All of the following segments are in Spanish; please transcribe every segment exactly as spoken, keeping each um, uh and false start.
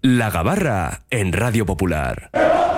La Gabarra en Radio Popular.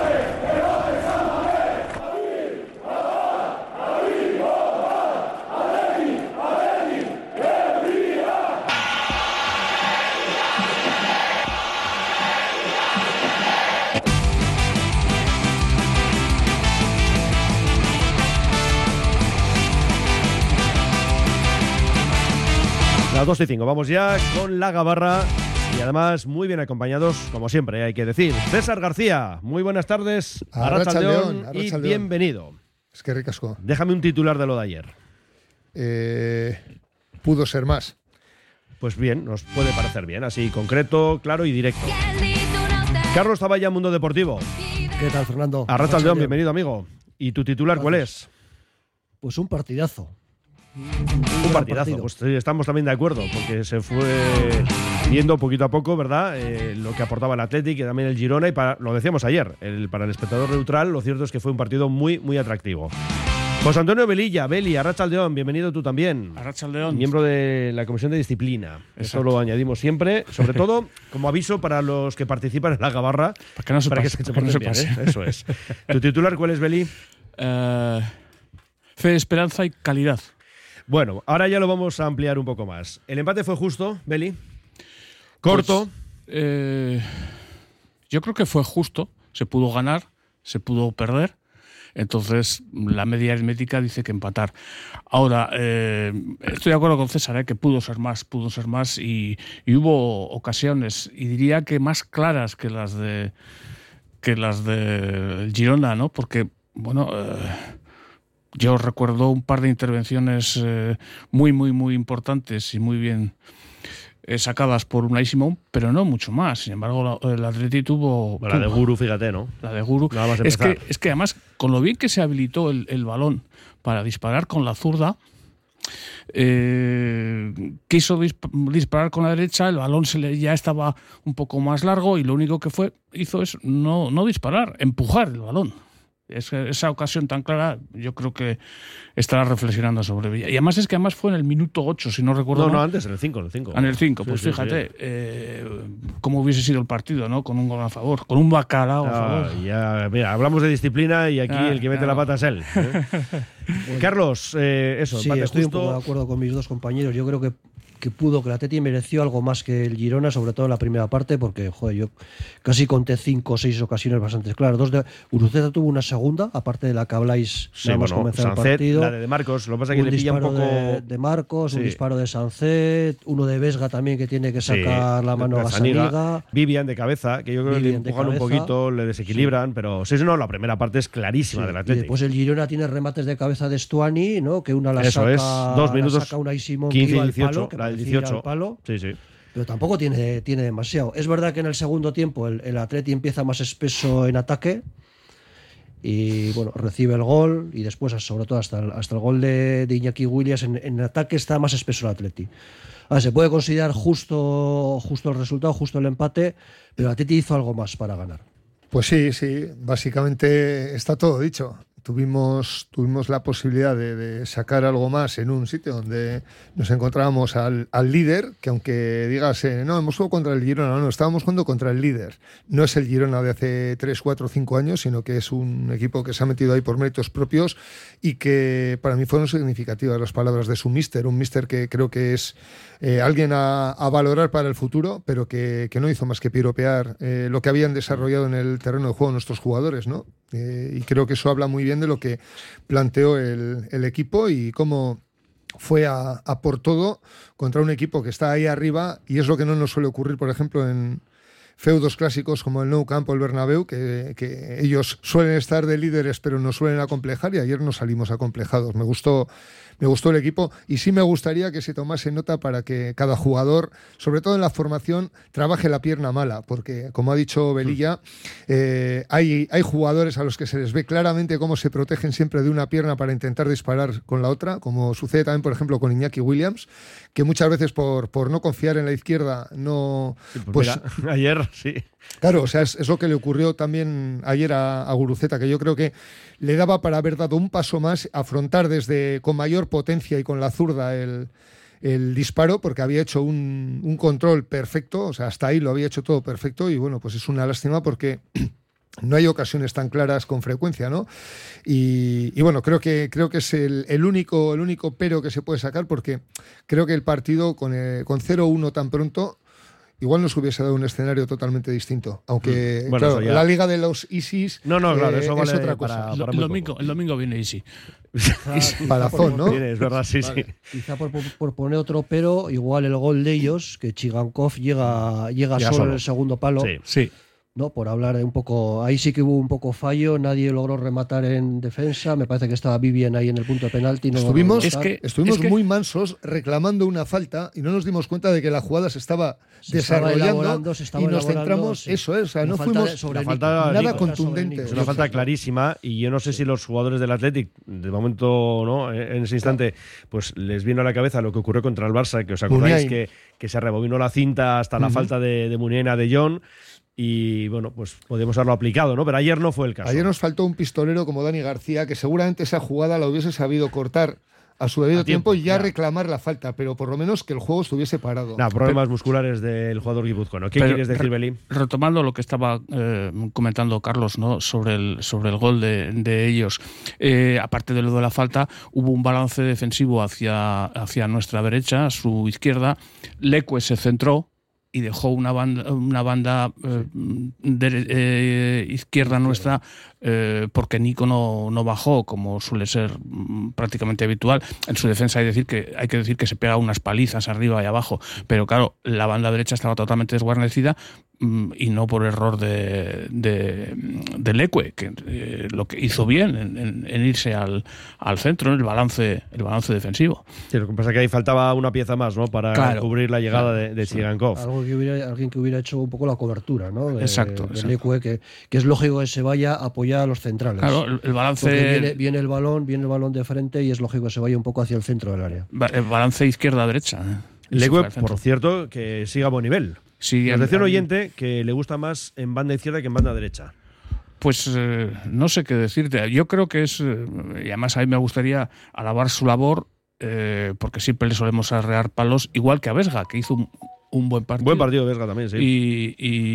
Las dos y cinco, vamos ya con La Gabarra y además muy bien acompañados, como siempre, hay que decir. César García, muy buenas tardes, Arratsaldeon y bienvenido. Es que ricasco. Déjame un titular de lo de ayer. Eh, pudo ser más. Pues bien, nos puede parecer bien, así concreto, claro y directo. Carlos Taballa, Mundo Deportivo. ¿Qué tal, Fernando? Arratsaldeon, bienvenido, amigo. ¿Y tu titular cuál es? Pues un partidazo. Un partidazo, pues sí, estamos también de acuerdo, porque se fue viendo poquito a poco, ¿verdad? Eh, lo que aportaba el Athletic y también el Girona, y para, lo decíamos ayer, el, para el espectador neutral, lo cierto es que fue un partido muy, muy atractivo. José Antonio Velilla, Beli, Arratsaldeon, bienvenido tú también. Arratsaldeon. Miembro de la Comisión de Disciplina. Exacto. Eso lo añadimos siempre, sobre todo como aviso para los que participan en la Gabarra. Para que no se para pase. Que se Para que no se bien, pase. ¿eh? Eso es. ¿Tu titular cuál es, Beli? Uh, fe, esperanza y calidad. Bueno, ahora ya lo vamos a ampliar un poco más. ¿El empate fue justo, Beli? ¿Corto? Pues, eh, yo creo que fue justo. Se pudo ganar, se pudo perder. Entonces, la media aritmética dice que empatar. Ahora, eh, estoy de acuerdo con César, eh, que pudo ser más, pudo ser más y, y hubo ocasiones, y diría que más claras que las de que las de Girona, ¿no? Porque, bueno, eh, yo recuerdo un par de intervenciones eh, muy, muy, muy importantes y muy bien eh, sacadas por Unai Simón, pero no mucho más. Sin embargo, la, el Atleti tuvo... La de Guru, fíjate, ¿no? La de Guru. Nada más es, empezar. que, es que además, con lo bien que se habilitó el, el balón para disparar con la zurda, eh, quiso disp- disparar con la derecha, el balón se le, ya estaba un poco más largo y lo único que fue hizo es no, no disparar, empujar el balón. Es, esa ocasión tan clara, yo creo que estará reflexionando sobre ella. Y además es que además fue en el minuto ocho, si no recuerdo No, mal. no, antes, en el cinco. En el cinco, En el cinco, Sí, pues sí, fíjate, sí. eh, cómo hubiese sido el partido, ¿no? Con un gol a favor, con un bacalao a Ah, favor. ya, mira, hablamos de disciplina y aquí Ah, el que mete claro. la pata es él. ¿eh? Carlos, eh, eso, Sí, empate estoy justo. un poco de acuerdo con mis dos compañeros. Yo creo que, que pudo, que el Atleti mereció algo más que el Girona, sobre todo en la primera parte, porque, joder, yo casi conté cinco o seis ocasiones bastante claras. Dos de Uruceta tuvo una segunda, aparte de la que habláis Sí, nada más bueno, comenzar el Sancet, partido. la de, de Marcos, lo que pasa es que Un le pilla un disparo poco. de, de Marcos, Sí. un disparo de Sancet, uno de Vesga también que tiene que Sí, sacar la mano a Gazzaniga, Gazzaniga. Vivian de cabeza, que yo creo que le Vivian de empujan un cabeza. poquito, le desequilibran, pero sí, sí, no, la primera parte es clarísima Sí, del y Atlético. después el Girona tiene remates de cabeza de Stuani, ¿no? Que una la Eso saca, es, dos la minutos, saca Unai Simón, que quince y iba al dieciocho, palo, que la del parecía ir al dieciocho. palo. Sí, sí. Pero tampoco tiene, tiene demasiado. Es verdad que en el segundo tiempo el, el Atleti empieza más espeso en ataque y bueno, recibe el gol y después, sobre todo hasta el, hasta el gol de, de Iñaki Williams, en, en ataque está más espeso el Atleti. Ahora, se puede considerar justo, justo el resultado, justo el empate, pero el Atleti hizo algo más para ganar. Pues sí, sí, básicamente está todo dicho. Tuvimos, tuvimos la posibilidad de, de sacar algo más en un sitio donde nos encontrábamos al, al líder, que aunque digas, eh, no, hemos jugado contra el Girona, no, no, estábamos jugando contra el líder. No es el Girona de hace tres, cuatro, cinco años, sino que es un equipo que se ha metido ahí por méritos propios y que para mí fueron significativas las palabras de su míster, un míster que creo que es eh, alguien a, a valorar para el futuro, pero que, que no hizo más que piropear eh, lo que habían desarrollado en el terreno de juego nuestros jugadores, ¿no? Eh, y creo que eso habla muy bien de lo que planteó el, el equipo y cómo fue a, a por todo contra un equipo que está ahí arriba, y es lo que no nos suele ocurrir, por ejemplo, en feudos clásicos como el Nou Camp o el Bernabéu, que, que ellos suelen estar de líderes pero nos suelen acomplejar, y ayer nos salimos acomplejados. Me gustó, me gustó el equipo y sí me gustaría que se tomase nota para que cada jugador, sobre todo en la formación, trabaje la pierna mala, porque como ha dicho Velilla, eh, hay, hay jugadores a los que se les ve claramente cómo se protegen siempre de una pierna para intentar disparar con la otra, como sucede también, por ejemplo, con Iñaki Williams, que muchas veces por, por no confiar en la izquierda no... Sí, pues pues, mira, ayer sí. Claro, o sea, es, es lo que le ocurrió también ayer a, a Guruceta, que yo creo que le daba para haber dado un paso más, afrontar desde con mayor potencia y con la zurda el, el disparo porque había hecho un, un control perfecto, o sea, hasta ahí lo había hecho todo perfecto y bueno, pues es una lástima porque no hay ocasiones tan claras con frecuencia, ¿no? Y, y bueno, creo que creo que es el, el único el único pero que se puede sacar porque creo que el partido con, eh, con cero uno tan pronto igual nos hubiese dado un escenario totalmente distinto. Aunque, bueno, claro, ya... la Liga de los Isis no, no, claro, eso eh, vale es otra cosa. Para, para el, domingo, el domingo viene Easy. Palazón, ¿no? Viene, es verdad, sí, vale. sí. Quizá por, por, por poner otro pero, igual el gol de ellos, que Chigankov llega, llega solo, solo en el segundo palo. Sí, sí. ¿No? Por hablar de un poco, ahí sí que hubo un poco fallo, nadie logró rematar en defensa, me parece que estaba Vivien ahí en el punto de penalti. No estuvimos es que, estuvimos es que, muy mansos reclamando una falta y no nos dimos cuenta de que la jugada se estaba se desarrollando se estaba y nos centramos, sí. Eso es, o sea, no fuimos sobre la falta nada contundente. Es una falta clarísima y yo no sé si los jugadores del Athletic, de momento, ¿no? En ese instante, pues les vino a la cabeza lo que ocurrió contra el Barça, que os acordáis que, que se rebobinó la cinta hasta la uh-huh. falta de, de Muniain de John. Y bueno, pues podemos haberlo aplicado, ¿no? Pero ayer no fue el caso. Ayer nos faltó un pistolero como Dani García, que seguramente esa jugada la hubiese sabido cortar a su debido a tiempo, tiempo y ya, ya reclamar la falta, pero por lo menos que el juego estuviese parado. Nah, problemas pero, musculares del jugador guipuzcoano. ¿Qué pero, quieres decir, Beli? Retomando lo que estaba eh, comentando Carlos, ¿no? sobre, el, sobre el gol de, de ellos, eh, aparte de lo de la falta, hubo un balance defensivo hacia, hacia nuestra derecha, a su izquierda. Leque se centró y dejó una banda, una banda eh, de, eh, izquierda nuestra eh, porque Nico no, no bajó, como suele ser mm, prácticamente habitual. En su defensa hay, decir que, hay que decir que se pega unas palizas arriba y abajo, pero claro, la banda derecha estaba totalmente desguarnecida mm, y no por error de, de, de Leque, que eh, lo que hizo bien en, en, en irse al, al centro, en el balance, el balance defensivo. Sí, lo que pasa es que ahí faltaba una pieza más, ¿no? Para claro, cubrir la llegada claro, de, de Chigankov. Algo que hubiera, alguien que hubiera hecho un poco la cobertura, ¿no? De, exacto. De exacto. Leque, que, que es lógico que se vaya a apoyar a los centrales. Claro, el, el balance. Porque viene, viene el balón, viene el balón de frente y es lógico que se vaya un poco hacia el centro del área. El balance izquierda-derecha. Leque, por cierto, que siga a buen nivel. Sí, Nos decía un oyente que le gusta más en banda izquierda que en banda derecha. Pues eh, no sé qué decirte. Yo creo que es, eh, y además a mí me gustaría alabar su labor, eh, porque siempre le solemos arrear palos, igual que a Vesga, que hizo un, un buen partido. Buen partido Vesga también, sí. Y,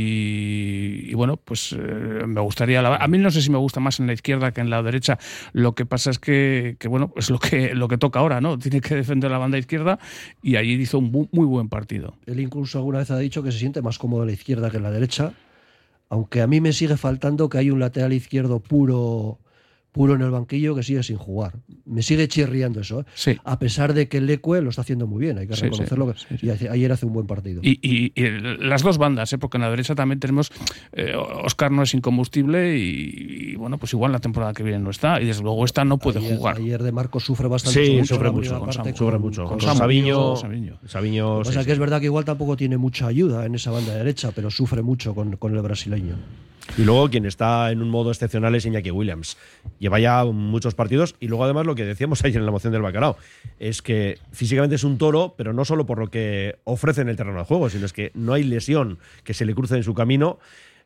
y, y bueno, pues eh, me gustaría alabar. A mí no sé si me gusta más en la izquierda que en la derecha. Lo que pasa es que, que bueno, es lo que, lo que toca ahora, ¿no? Tiene que defender la banda izquierda y ahí hizo un bu- muy buen partido. Él incluso alguna vez ha dicho que se siente más cómodo en la izquierda que en la derecha. Aunque a mí me sigue faltando que hay un lateral izquierdo puro, puro en el banquillo que sigue sin jugar. Me sigue chirriando eso, ¿eh? Sí. A pesar de que Leque lo está haciendo muy bien, hay que sí, reconocerlo. Sí, sí, sí. Y hace, ayer hace un buen partido. Y, y, y las dos bandas, ¿eh? Porque en la derecha también tenemos. Eh, Óscar no es incombustible y, y bueno, pues igual la temporada que viene no está. Y desde luego esta no puede ayer, jugar. Ayer De Marcos sufre bastante. Sí, mucho, sufre mucho. Con, parte, sufre con, mucho. Con, con, con Sabiño. Sabiño. Sabiño o sea sí, que sí. es verdad que igual tampoco tiene mucha ayuda en esa banda derecha, pero sufre mucho con, con el brasileño. Y luego quien está en un modo excepcional es Iñaki Williams. Lleva ya muchos partidos y luego además lo que decíamos ayer en la moción del bacalao es que físicamente es un toro, pero no solo por lo que ofrece en el terreno de juego, sino es que no hay lesión que se le cruce en su camino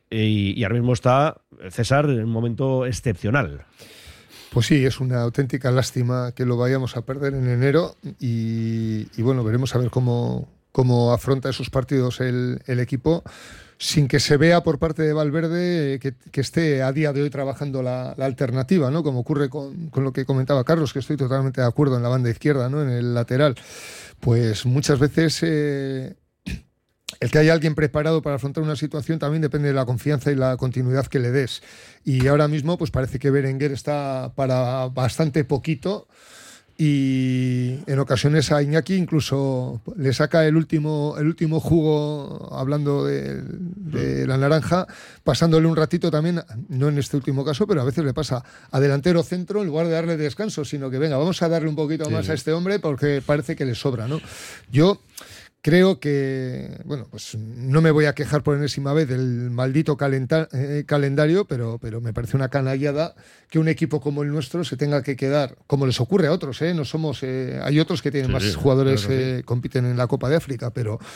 y, y ahora mismo está César en un momento excepcional. Pues sí, es una auténtica lástima que lo vayamos a perder en enero y, y bueno, veremos a ver cómo, cómo afronta esos partidos el, el equipo, sin que se vea por parte de Valverde que, que esté a día de hoy trabajando la, la alternativa, ¿no? Como ocurre con, con lo que comentaba Carlos, que estoy totalmente de acuerdo en la banda izquierda, ¿no? En el lateral. Pues muchas veces eh, el que haya alguien preparado para afrontar una situación también depende de la confianza y la continuidad que le des. Y ahora mismo pues parece que Berenguer está para bastante poquito. Y en ocasiones a Iñaki incluso le saca el último, el último jugo, hablando de, de la naranja, pasándole un ratito también, no en este último caso, pero a veces le pasa a delantero centro en lugar de darle descanso, sino que venga, vamos a darle un poquito sí. más a este hombre porque parece que le sobra, ¿no? Yo creo que, bueno, pues no me voy a quejar por enésima vez del maldito calenta- eh, calendario, pero, pero me parece una canallada que un equipo como el nuestro se tenga que quedar, como les ocurre a otros, ¿eh? No somos, eh, hay otros que tienen sí, más sí, jugadores claro que que sí. compiten en la Copa de África, pero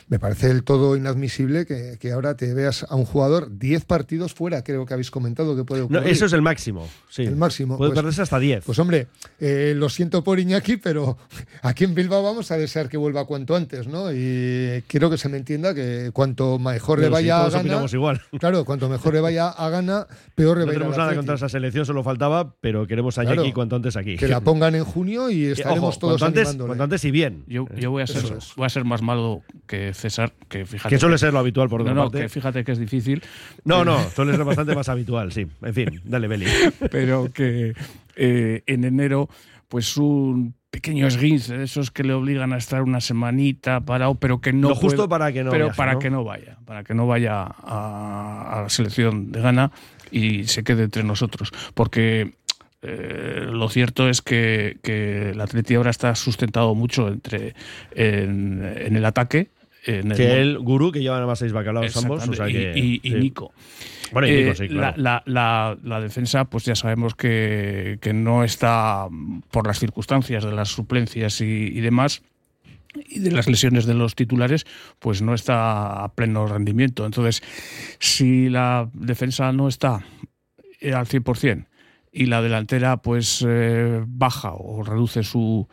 me parece del todo inadmisible que, que ahora te veas a un jugador diez partidos fuera, creo que habéis comentado que puede ocurrir. No, eso es el máximo, sí. El máximo. Puede pues, perderse hasta diez. Pues hombre, eh, lo siento por Iñaki, pero aquí en Bilbao vamos a desear que vuelva cuanto antes, ¿no? Y quiero que se me entienda que cuanto mejor le vaya sí, a Gana, opinamos igual. Claro, cuanto mejor le vaya a Gana, peor le No va a ir tenemos al nada Atleti. contra esa selección, solo faltaba, pero queremos a Iñaki Claro, cuanto antes aquí. Que la pongan en junio y estaremos Ojo, todos cuanto antes, animándole. cuanto antes y bien. Yo, yo voy, a ser, Eso es. voy a ser más malo que César, que fíjate. Que suele ser lo habitual por no, otra no, parte. que fíjate que es difícil. No, pero, no, suele ser bastante más habitual, sí. En fin, dale, Beli. Pero que eh, en enero, pues un pequeño esguince, esos que le obligan a estar una semanita parado, pero que no Lo justo puede- para que no pero viaje, para ¿no? que no vaya, para que no vaya a, a la selección de Ghana y se quede entre nosotros, porque eh, lo cierto es que, que el Atleti ahora está sustentado mucho entre en, en el ataque. En el, Que el gurú, que llevan además seis bacalaos ambos. O sea Exactamente, que, y, y- y sí. Nico. Bueno, y Eh, Nico, sí, claro. la, la, la, la defensa, pues ya sabemos que, que no está, por las circunstancias de las suplencias y, y demás, y de las lesiones de los titulares, pues no está a pleno rendimiento. Entonces, si la defensa no está eh, al cien por ciento y la delantera pues eh, baja o reduce su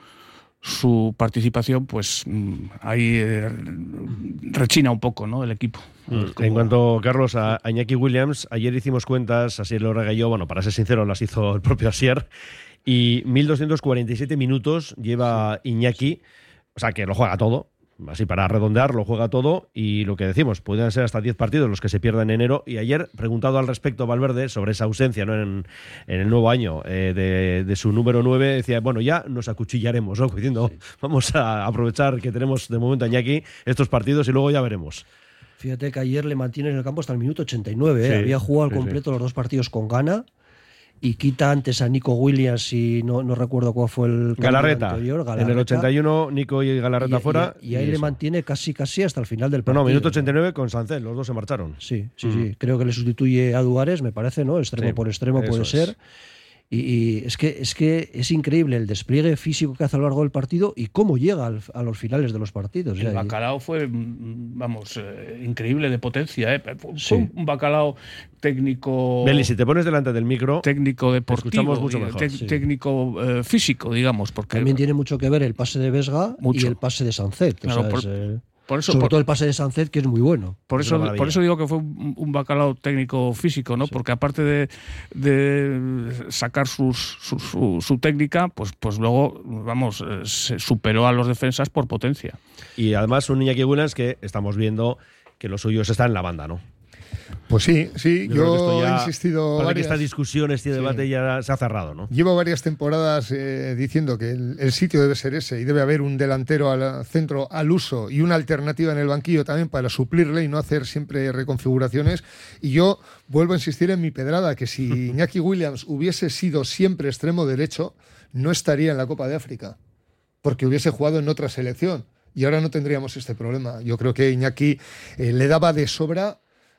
su participación, pues mm, ahí eh, rechina un poco, ¿no?, el equipo. Mm. Como- En cuanto, Carlos, a a Iñaki Williams, ayer hicimos cuentas, Asier Lorega y yo, bueno, para ser sincero, las hizo el propio Asier, y mil doscientos cuarenta y siete minutos lleva Iñaki, o sea, que lo juega todo, así para redondear, lo juega todo, y lo que decimos, pueden ser hasta diez partidos los que se pierdan en enero, y ayer, preguntado al respecto a Valverde sobre esa ausencia, ¿no?, en, en el nuevo año eh, de, de su número nueve, decía, bueno, ya nos acuchillaremos, ¿no?, diciendo, vamos a aprovechar que tenemos de momento a Iñaki estos partidos y luego ya veremos. Fíjate que ayer le mantiene en el campo hasta el minuto ochenta y nueve. ¿eh? Sí, Había jugado al sí, completo los dos partidos con Ghana y quita antes a Nico Williams y no, no recuerdo cuál fue el cambio Galarreta. anterior. En el Galarreta. ochenta y uno, Nico y Galarreta Y- fuera. Y, y ahí le eso. mantiene casi casi hasta el final del No, partido. no, minuto ochenta y nueve con Sancel, los dos se marcharon. Sí, sí, Mm. sí. Creo que le sustituye a Duárez, me parece, ¿no? Extremo Sí, por extremo eso puede es. ser. Y, y es que es que es increíble el despliegue físico que hace a lo largo del partido y cómo llega al- a los finales de los partidos. El O sea, bacalao fue, mm, vamos, eh, increíble de potencia. ¿eh? Fue Sí. un bacalao técnico. Beli, si te pones delante del micro, técnico deportivo, escuchamos mucho y mejor, tec- sí. técnico eh, físico, digamos, porque También tiene mucho que ver el pase de Vesga Mucho. y el pase de Sancet. O Claro, sea, por- es, eh, por eso sobre por, todo el pase de Sancet, que es muy bueno. por es eso una por maravilla. eso digo que fue un, un bacalao técnico físico, ¿no? Porque aparte de, de sacar sus, su, su, su técnica, pues pues luego, vamos, eh, se superó a los defensas por potencia. y además un Iñaki Williams que estamos viendo que los suyos están en la banda, ¿no? Pues sí, sí, Yo yo, creo que esto ya he insistido parece que varias- esta discusión, este Sí. debate ya se ha cerrado, ¿no? Llevo varias temporadas eh, diciendo que el, el sitio debe ser ese y debe haber un delantero al centro al uso y una alternativa en el banquillo también para suplirle y no hacer siempre reconfiguraciones. Y yo vuelvo a insistir en mi pedrada, que si Iñaki Williams hubiese sido siempre extremo derecho, no estaría en la Copa de África, porque hubiese jugado en otra selección y ahora no tendríamos este problema. Yo creo que Iñaki eh, le daba de sobra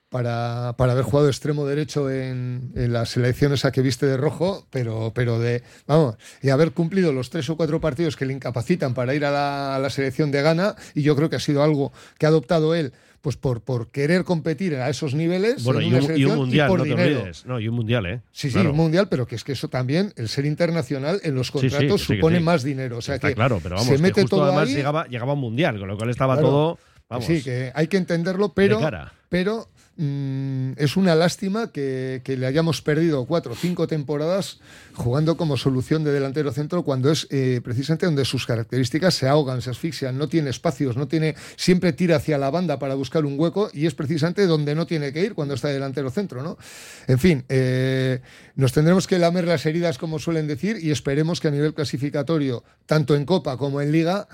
para, para haber jugado extremo derecho en, en la selección esa que viste de rojo, pero, pero de, vamos, y haber cumplido los tres o cuatro partidos que le incapacitan para ir a la, a la selección de Ghana, y yo creo que ha sido algo que ha adoptado él, pues por, por querer competir a esos niveles. Bueno, en y una un, y selección un mundial, por no te dinero. olvides. No, y un mundial, ¿eh? Sí, sí, Claro. un mundial, pero que es que eso también, el ser internacional en los Sí, sí, contratos que sí, que supone sí. más dinero. O sea Está que claro, pero vamos, se que mete justo todo además ahí. llegaba, llegaba a un mundial, con lo cual estaba Claro. todo. Vamos, Sí, que hay que entenderlo, pero, de cara. pero mm, es una lástima que, que le hayamos perdido cuatro o cinco temporadas jugando como solución de delantero centro cuando es eh, precisamente donde sus características se ahogan, se asfixian, no tiene espacios, no tiene, siempre tira hacia la banda para buscar un hueco y es precisamente donde no tiene que ir cuando está delantero centro, ¿no? En fin, eh, nos tendremos que lamer las heridas, como suelen decir, y esperemos que a nivel clasificatorio, tanto en Copa como en Liga,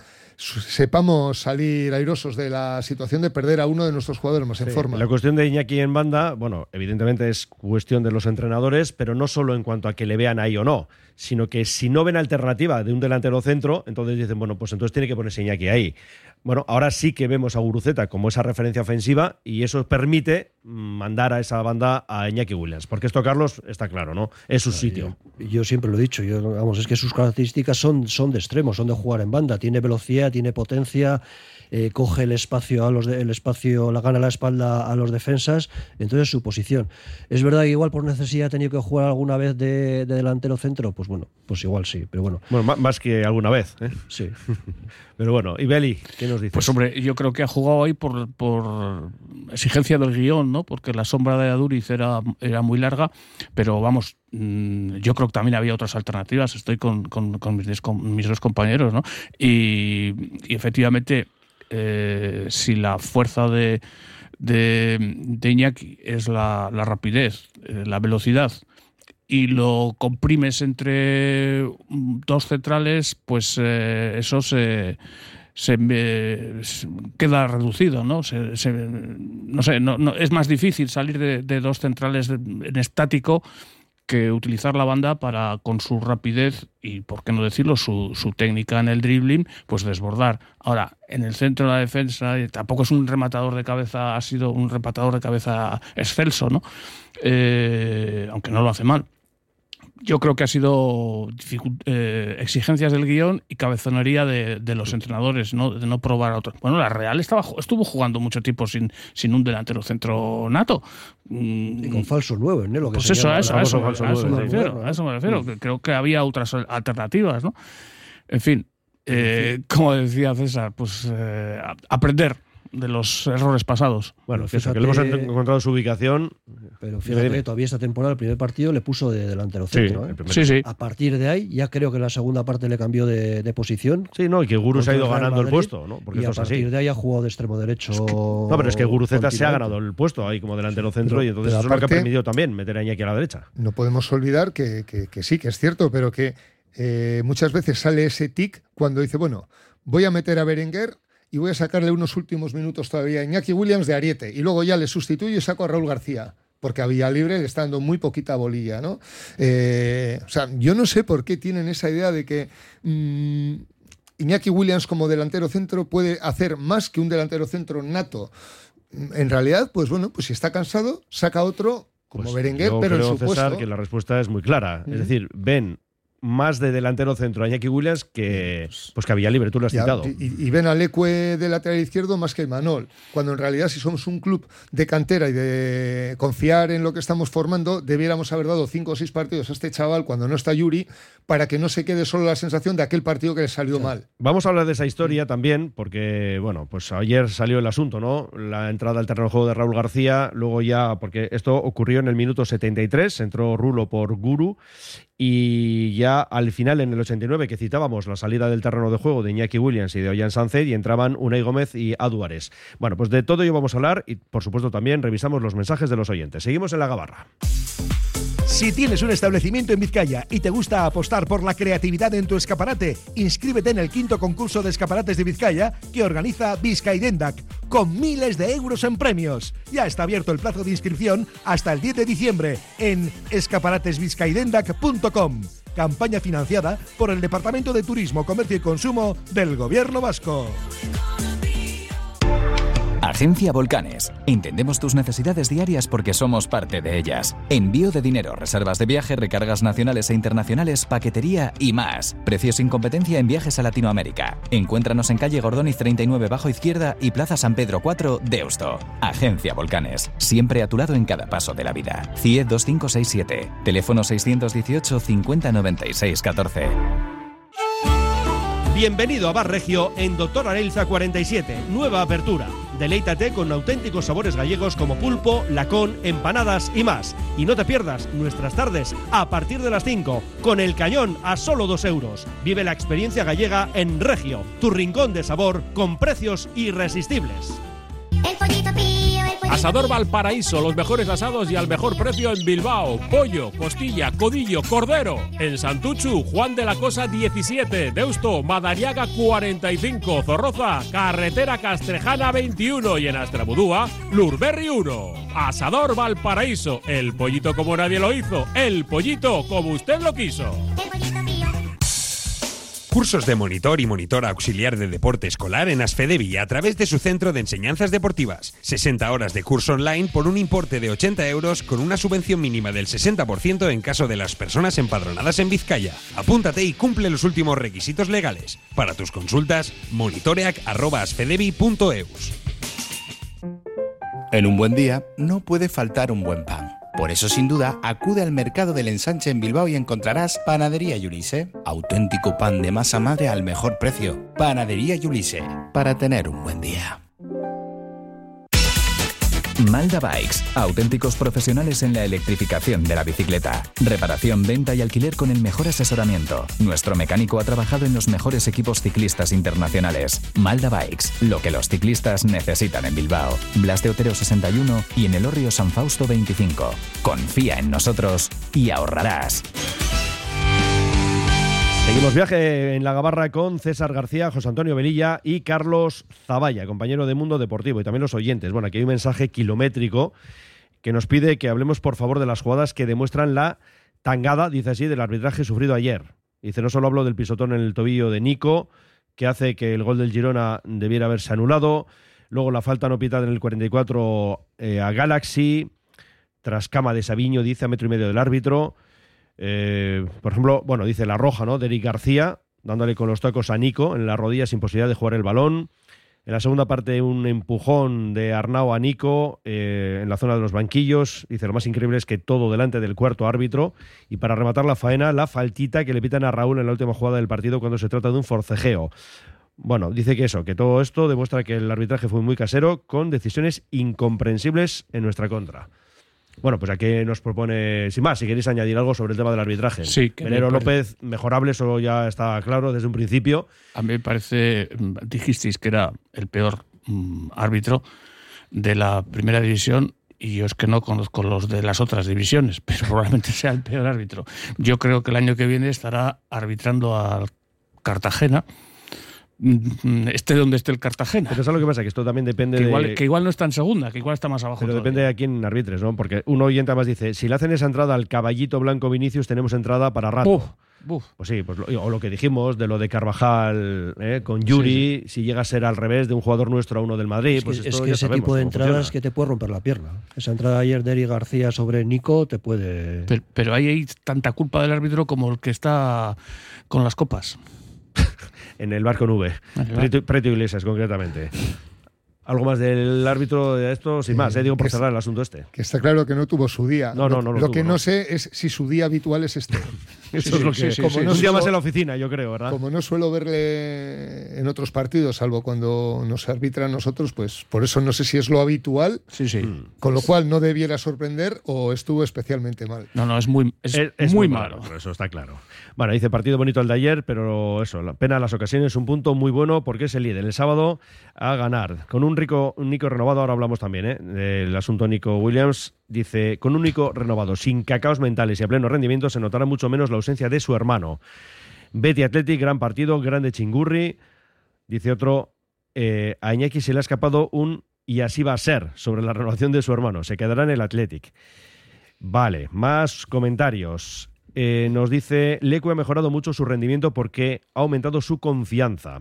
sepamos salir airosos de la situación de perder a uno de nuestros jugadores más en Sí, forma. La cuestión de Iñaki en banda, bueno, evidentemente es cuestión de los entrenadores, pero no solo en cuanto a que le vean ahí o no, sino que si no ven alternativa de un delantero centro, entonces dicen, bueno, pues entonces tiene que ponerse Iñaki ahí. Bueno, ahora sí que vemos a Guruceta como esa referencia ofensiva y eso permite mandar a esa banda a Iñaki Williams, porque esto, Carlos, está claro, ¿no? Es su sitio. Yo, yo siempre lo he dicho, yo, vamos, es que sus características son, son de extremo, son de jugar en banda, tiene velocidad, tiene potencia eh, coge el espacio, a los de, el espacio, la gana la espalda a los defensas, entonces su posición. Es verdad que igual por necesidad ha tenido que jugar alguna vez de, de delantero centro, pues bueno, pues igual sí, pero bueno. Bueno, más que alguna vez, ¿eh? Sí. Pero bueno, y Beli, ¿qué nos dices? Pues hombre, yo creo que ha jugado ahí por, por exigencia del guión, ¿no? Porque la sombra de Aduriz era, era muy larga, pero vamos, yo creo que también había otras alternativas. Estoy con, con, con, mis, con mis dos compañeros, ¿no? Y, y efectivamente, eh, si la fuerza de, de, de Iñaki es la, la rapidez, eh, la velocidad, y lo comprimes entre dos centrales, pues eh, eso se, se, eh, se queda reducido, ¿no? Se, se, no sé, no, no, es más difícil salir de, de dos centrales en estático que utilizar la banda para, con su rapidez y, por qué no decirlo, su, su técnica en el dribbling, pues desbordar. Ahora, en el centro de la defensa, tampoco es un rematador de cabeza, ha sido un rematador de cabeza excelso, ¿no? Eh, aunque no lo hace mal. Yo creo que ha sido eh, exigencias del guión y cabezonería de, de los entrenadores, ¿no? De no probar a otros. Bueno, la Real estaba, estuvo jugando mucho tiempo sin, sin un delantero centro nato. Y con falso nueve, ¿no? Lo que pues eso, a eso, a eso, falso a eso nueve, me refiero. ¿no? A eso me refiero. Mm. Creo que había otras alternativas, ¿no? En fin, eh, como decía César, pues eh, aprender de los errores pasados. Bueno, fíjate, que le hemos encontrado su ubicación. Pero fíjate que todavía esta temporada, el primer partido le puso de delantero centro. Sí, ¿eh? sí, sí. A partir de ahí, ya creo que en la segunda parte le cambió de, de posición. Sí, no, y que Guru se ha ido ganando Madrid, el puesto, ¿no? Porque y a partir así. de ahí ha jugado de extremo derecho. No, pero es que Guruceta se ha ganado el puesto ahí como delantero centro, pero, y entonces eso aparte, es lo que ha permitido también meter a Iñaki a la derecha. No podemos olvidar que, que, que sí, que es cierto, pero que eh, muchas veces sale ese tic cuando dice, bueno, voy a meter a Berenguer y voy a sacarle unos últimos minutos todavía a Iñaki Williams de ariete, y luego ya le sustituyo y saco a Raúl García, porque a Villalibre le está dando muy poquita bolilla, ¿no? Eh, o sea, yo no sé por qué tienen esa idea de que mmm, Iñaki Williams como delantero centro puede hacer más que un delantero centro nato. En realidad, pues bueno, pues si está cansado, saca otro como pues Berenguer, pero creo, en su César, puesto. Que la respuesta es muy clara. Uh-huh. Es decir, ven más de delantero centro a Iñaki Williams que, pues que a Villalibre, tú lo has ya, citado. Y, y ven a Leque de lateral izquierdo más que a Imanol, cuando en realidad si somos un club de cantera y de confiar en lo que estamos formando, debiéramos haber dado cinco o seis partidos a este chaval cuando no está Yuri, para que no se quede solo la sensación de aquel partido que le salió sí. mal. Vamos a hablar de esa historia también, porque bueno, pues ayer salió el asunto, ¿no? La entrada al terreno de juego de Raúl García, luego ya, porque esto ocurrió en el minuto setenta y tres, entró Rulo por Guru, y ya al final, en el ochenta y nueve, que citábamos la salida del terreno de juego de Iñaki Williams y de Ollán Sánchez, y entraban Unai Gómez y Adu Ares. Bueno, pues de todo ello vamos a hablar y, por supuesto, también revisamos los mensajes de los oyentes. Seguimos en la Gabarra. Si tienes un establecimiento en Vizcaya y te gusta apostar por la creatividad en tu escaparate, inscríbete en el quinto concurso de escaparates de Vizcaya que organiza Vizcaidendac, con miles de euros en premios. Ya está abierto el plazo de inscripción hasta el diez de diciembre en escaparates vizcaidendac punto com. Campaña financiada por el Departamento de Turismo, Comercio y Consumo del Gobierno Vasco. Agencia Volcanes. Entendemos tus necesidades diarias porque somos parte de ellas. Envío de dinero, reservas de viaje, recargas nacionales e internacionales, paquetería y más. Precios sin competencia en viajes a Latinoamérica. Encuéntranos en calle Gordóniz treinta y nueve bajo izquierda y Plaza San Pedro cuatro, Deusto. Agencia Volcanes. Siempre a tu lado en cada paso de la vida. C I E dos cinco seis siete. Teléfono seiscientos dieciocho cincuenta noventa y seis catorce. Bienvenido a Bar Regio en Doctor Arelza cuarenta y siete, nueva apertura. Deleítate con auténticos sabores gallegos como pulpo, lacón, empanadas y más. Y no te pierdas nuestras tardes a partir de las cinco, con el cañón a solo dos euros. Vive la experiencia gallega en Regio, tu rincón de sabor con precios irresistibles. El pollito pío, el pollito Asador Valparaíso, los mejores asados y al mejor precio en Bilbao. Pollo, costilla, codillo, cordero. En Santuchu, Juan de la Cosa diecisiete. Deusto, Madariaga cuarenta y cinco. Zorroza, Carretera Castrejana veintiuno. Y en Astrabudúa, Lurberri uno. Asador Valparaíso, el pollito como nadie lo hizo. El pollito como usted lo quiso. El pollito pío. Cursos de monitor y monitor auxiliar de deporte escolar en Asfedevi a través de su centro de enseñanzas deportivas. sesenta horas de curso online por un importe de ochenta euros con una subvención mínima del sesenta por ciento en caso de las personas empadronadas en Vizcaya. Apúntate y cumple los últimos requisitos legales. Para tus consultas, monitoreac arroba asfedevi punto eus. En un buen día no puede faltar un buen pan. Por eso, sin duda, acude al Mercado del Ensanche en Bilbao y encontrarás Panadería Yulise. Auténtico pan de masa madre al mejor precio. Panadería Yulise, para tener un buen día. Malda Bikes, auténticos profesionales en la electrificación de la bicicleta. Reparación, venta y alquiler con el mejor asesoramiento. Nuestro mecánico ha trabajado en los mejores equipos ciclistas internacionales. Malda Bikes, lo que los ciclistas necesitan en Bilbao. Blas de Otero sesenta y uno y en Elorrio San Fausto veinticinco. Confía en nosotros y ahorrarás. Seguimos viaje en la Gabarra con César García, José Antonio Velilla y Carlos Zavalla, compañero de Mundo Deportivo, y también los oyentes. Bueno, aquí hay un mensaje kilométrico que nos pide que hablemos por favor de las jugadas que demuestran la tangada, dice así, del arbitraje sufrido ayer. Dice, no solo hablo del pisotón en el tobillo de Nico, que hace que el gol del Girona debiera haberse anulado, luego la falta no pitada en el cuarenta y cuatro eh, a Galaxy, tras cama de Sabiño, dice, a metro y medio del árbitro. Eh, por ejemplo, bueno, dice la roja, ¿no? De Eric García, dándole con los tacos a Nico en la rodilla sin posibilidad de jugar el balón. En la segunda parte, un empujón de Arnau a Nico eh, en la zona de los banquillos. Dice, lo más increíble es que todo delante del cuarto árbitro. Y para rematar la faena, la faltita que le pitan a Raúl en la última jugada del partido cuando se trata de un forcejeo. Bueno, dice que eso, que todo esto demuestra que el arbitraje fue muy casero, con decisiones incomprensibles en nuestra contra. Bueno, pues aquí nos propone, sin más, si queréis añadir algo sobre el tema del arbitraje. Sí. Melero López, mejorable, eso ya está claro desde un principio. A mí me parece, dijisteis que era el peor mm, árbitro de la primera división, y yo es que no conozco los de las otras divisiones, pero probablemente sea el peor árbitro. Yo creo que el año que viene estará arbitrando al Cartagena, esté donde esté el Cartagena. Pero ¿sabes lo que pasa? Que esto también depende que igual, de... Que igual no está en segunda, que igual está más abajo. Pero todavía. depende de a quién arbitres, ¿no? Porque un oyente más dice, si le hacen esa entrada al caballito blanco Vinicius, tenemos entrada para rato. Uf, uf. Pues sí, pues lo, o lo que dijimos de lo de Carvajal ¿eh? con Yuri, sí, sí. Si llega a ser al revés de un jugador nuestro a uno del Madrid, es que, pues esto es que ya ese sabemos tipo de cómo entradas funciona. que te puede romper la pierna. Esa entrada ayer de Eric García sobre Nico te puede... Pero, pero ahí hay tanta culpa del árbitro como el que está con las copas. En el bar con V. Preto, Preto Iglesias, concretamente. ¿Algo más del árbitro de esto? Sin más, eh, digo por cerrar el asunto este. Que está claro que no tuvo su día. No, no, no. Lo, lo lo que tuvo, no, no sé es si su día habitual es este. Eso sí, es lo que... Sí, sí, como sí, no sí. un día más en la oficina, yo creo, ¿verdad? Como no suelo verle en otros partidos, salvo cuando nos arbitra a nosotros, pues por eso no sé si es lo habitual. Sí, sí. Con lo cual no debiera sorprender o estuvo especialmente mal. No, no, es muy, es es, es muy, muy malo. malo. Eso está claro. Bueno, dice partido bonito el de ayer, pero eso, la pena las ocasiones, un punto muy bueno porque es el líder. El sábado a ganar. Con un rico un Nico renovado, ahora hablamos también ¿eh? del asunto Nico Williams. Dice, con un Nico renovado, sin cacaos mentales y a pleno rendimiento, se notará mucho menos la ausencia de su hermano. Betty Athletic, gran partido, grande Chingurri. Dice otro, eh, a Iñaki se le ha escapado un y así va a ser sobre la renovación de su hermano. Se quedará en el Athletic. Vale, más comentarios. Eh, nos dice, Lecu ha mejorado mucho su rendimiento porque ha aumentado su confianza.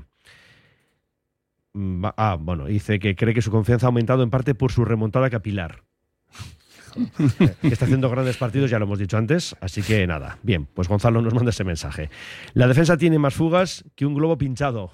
Ah, bueno, dice que cree que su confianza ha aumentado en parte por su remontada capilar. Que está haciendo grandes partidos, ya lo hemos dicho antes, así que nada. Bien, pues Gonzalo nos manda ese mensaje. La defensa tiene más fugas que un globo pinchado.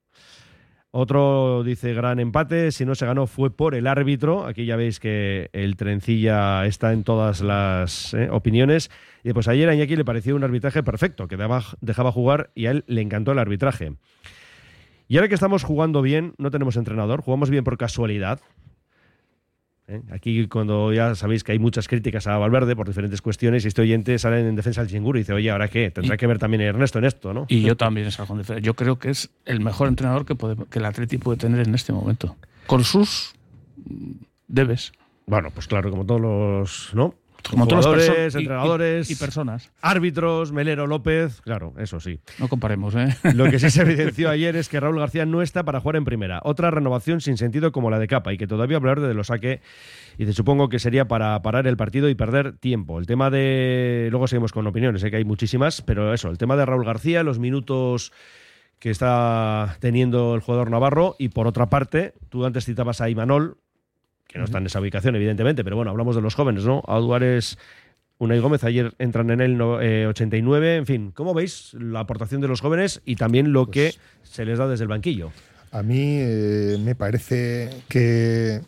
Otro dice, gran empate, si no se ganó fue por el árbitro. Aquí ya veis que el trencilla está en todas las eh, opiniones. Y pues ayer a Iñaki le pareció un arbitraje perfecto, que daba, dejaba jugar y a él le encantó el arbitraje. Y ahora que estamos jugando bien, no tenemos entrenador, jugamos bien por casualidad. ¿Eh? Aquí cuando ya sabéis que hay muchas críticas a Valverde por diferentes cuestiones y este oyente sale en defensa del Chingurri y dice, oye, ¿ahora qué? Tendrá y, que ver también Ernesto en esto, ¿no? Y yo también salgo en defensa. Yo creo que es el mejor entrenador que, puede, que el Atleti puede tener en este momento. Con sus debes. Bueno, pues claro, como todos los... ¿no? Como jugadores, todos los entrenadores y, y, y personas. Árbitros, Melero López, claro, eso sí. No comparemos, ¿eh? Lo que sí se evidenció ayer es que Raúl García no está para jugar en primera. Otra renovación sin sentido como la de Capa y que todavía hablar de los saque y te supongo que sería para parar el partido y perder tiempo. El tema de... Luego seguimos con opiniones, sé que hay muchísimas, pero eso, el tema de Raúl García, los minutos que está teniendo el jugador navarro. Y por otra parte, tú antes citabas a Imanol, que no está en esa ubicación, evidentemente, pero bueno, hablamos de los jóvenes, ¿no? Auduares, Unai Gómez, ayer entran en el eh, ochenta y nueve. En fin, ¿cómo veis la aportación de los jóvenes y también lo pues, que se les da desde el banquillo? A mí eh, me parece que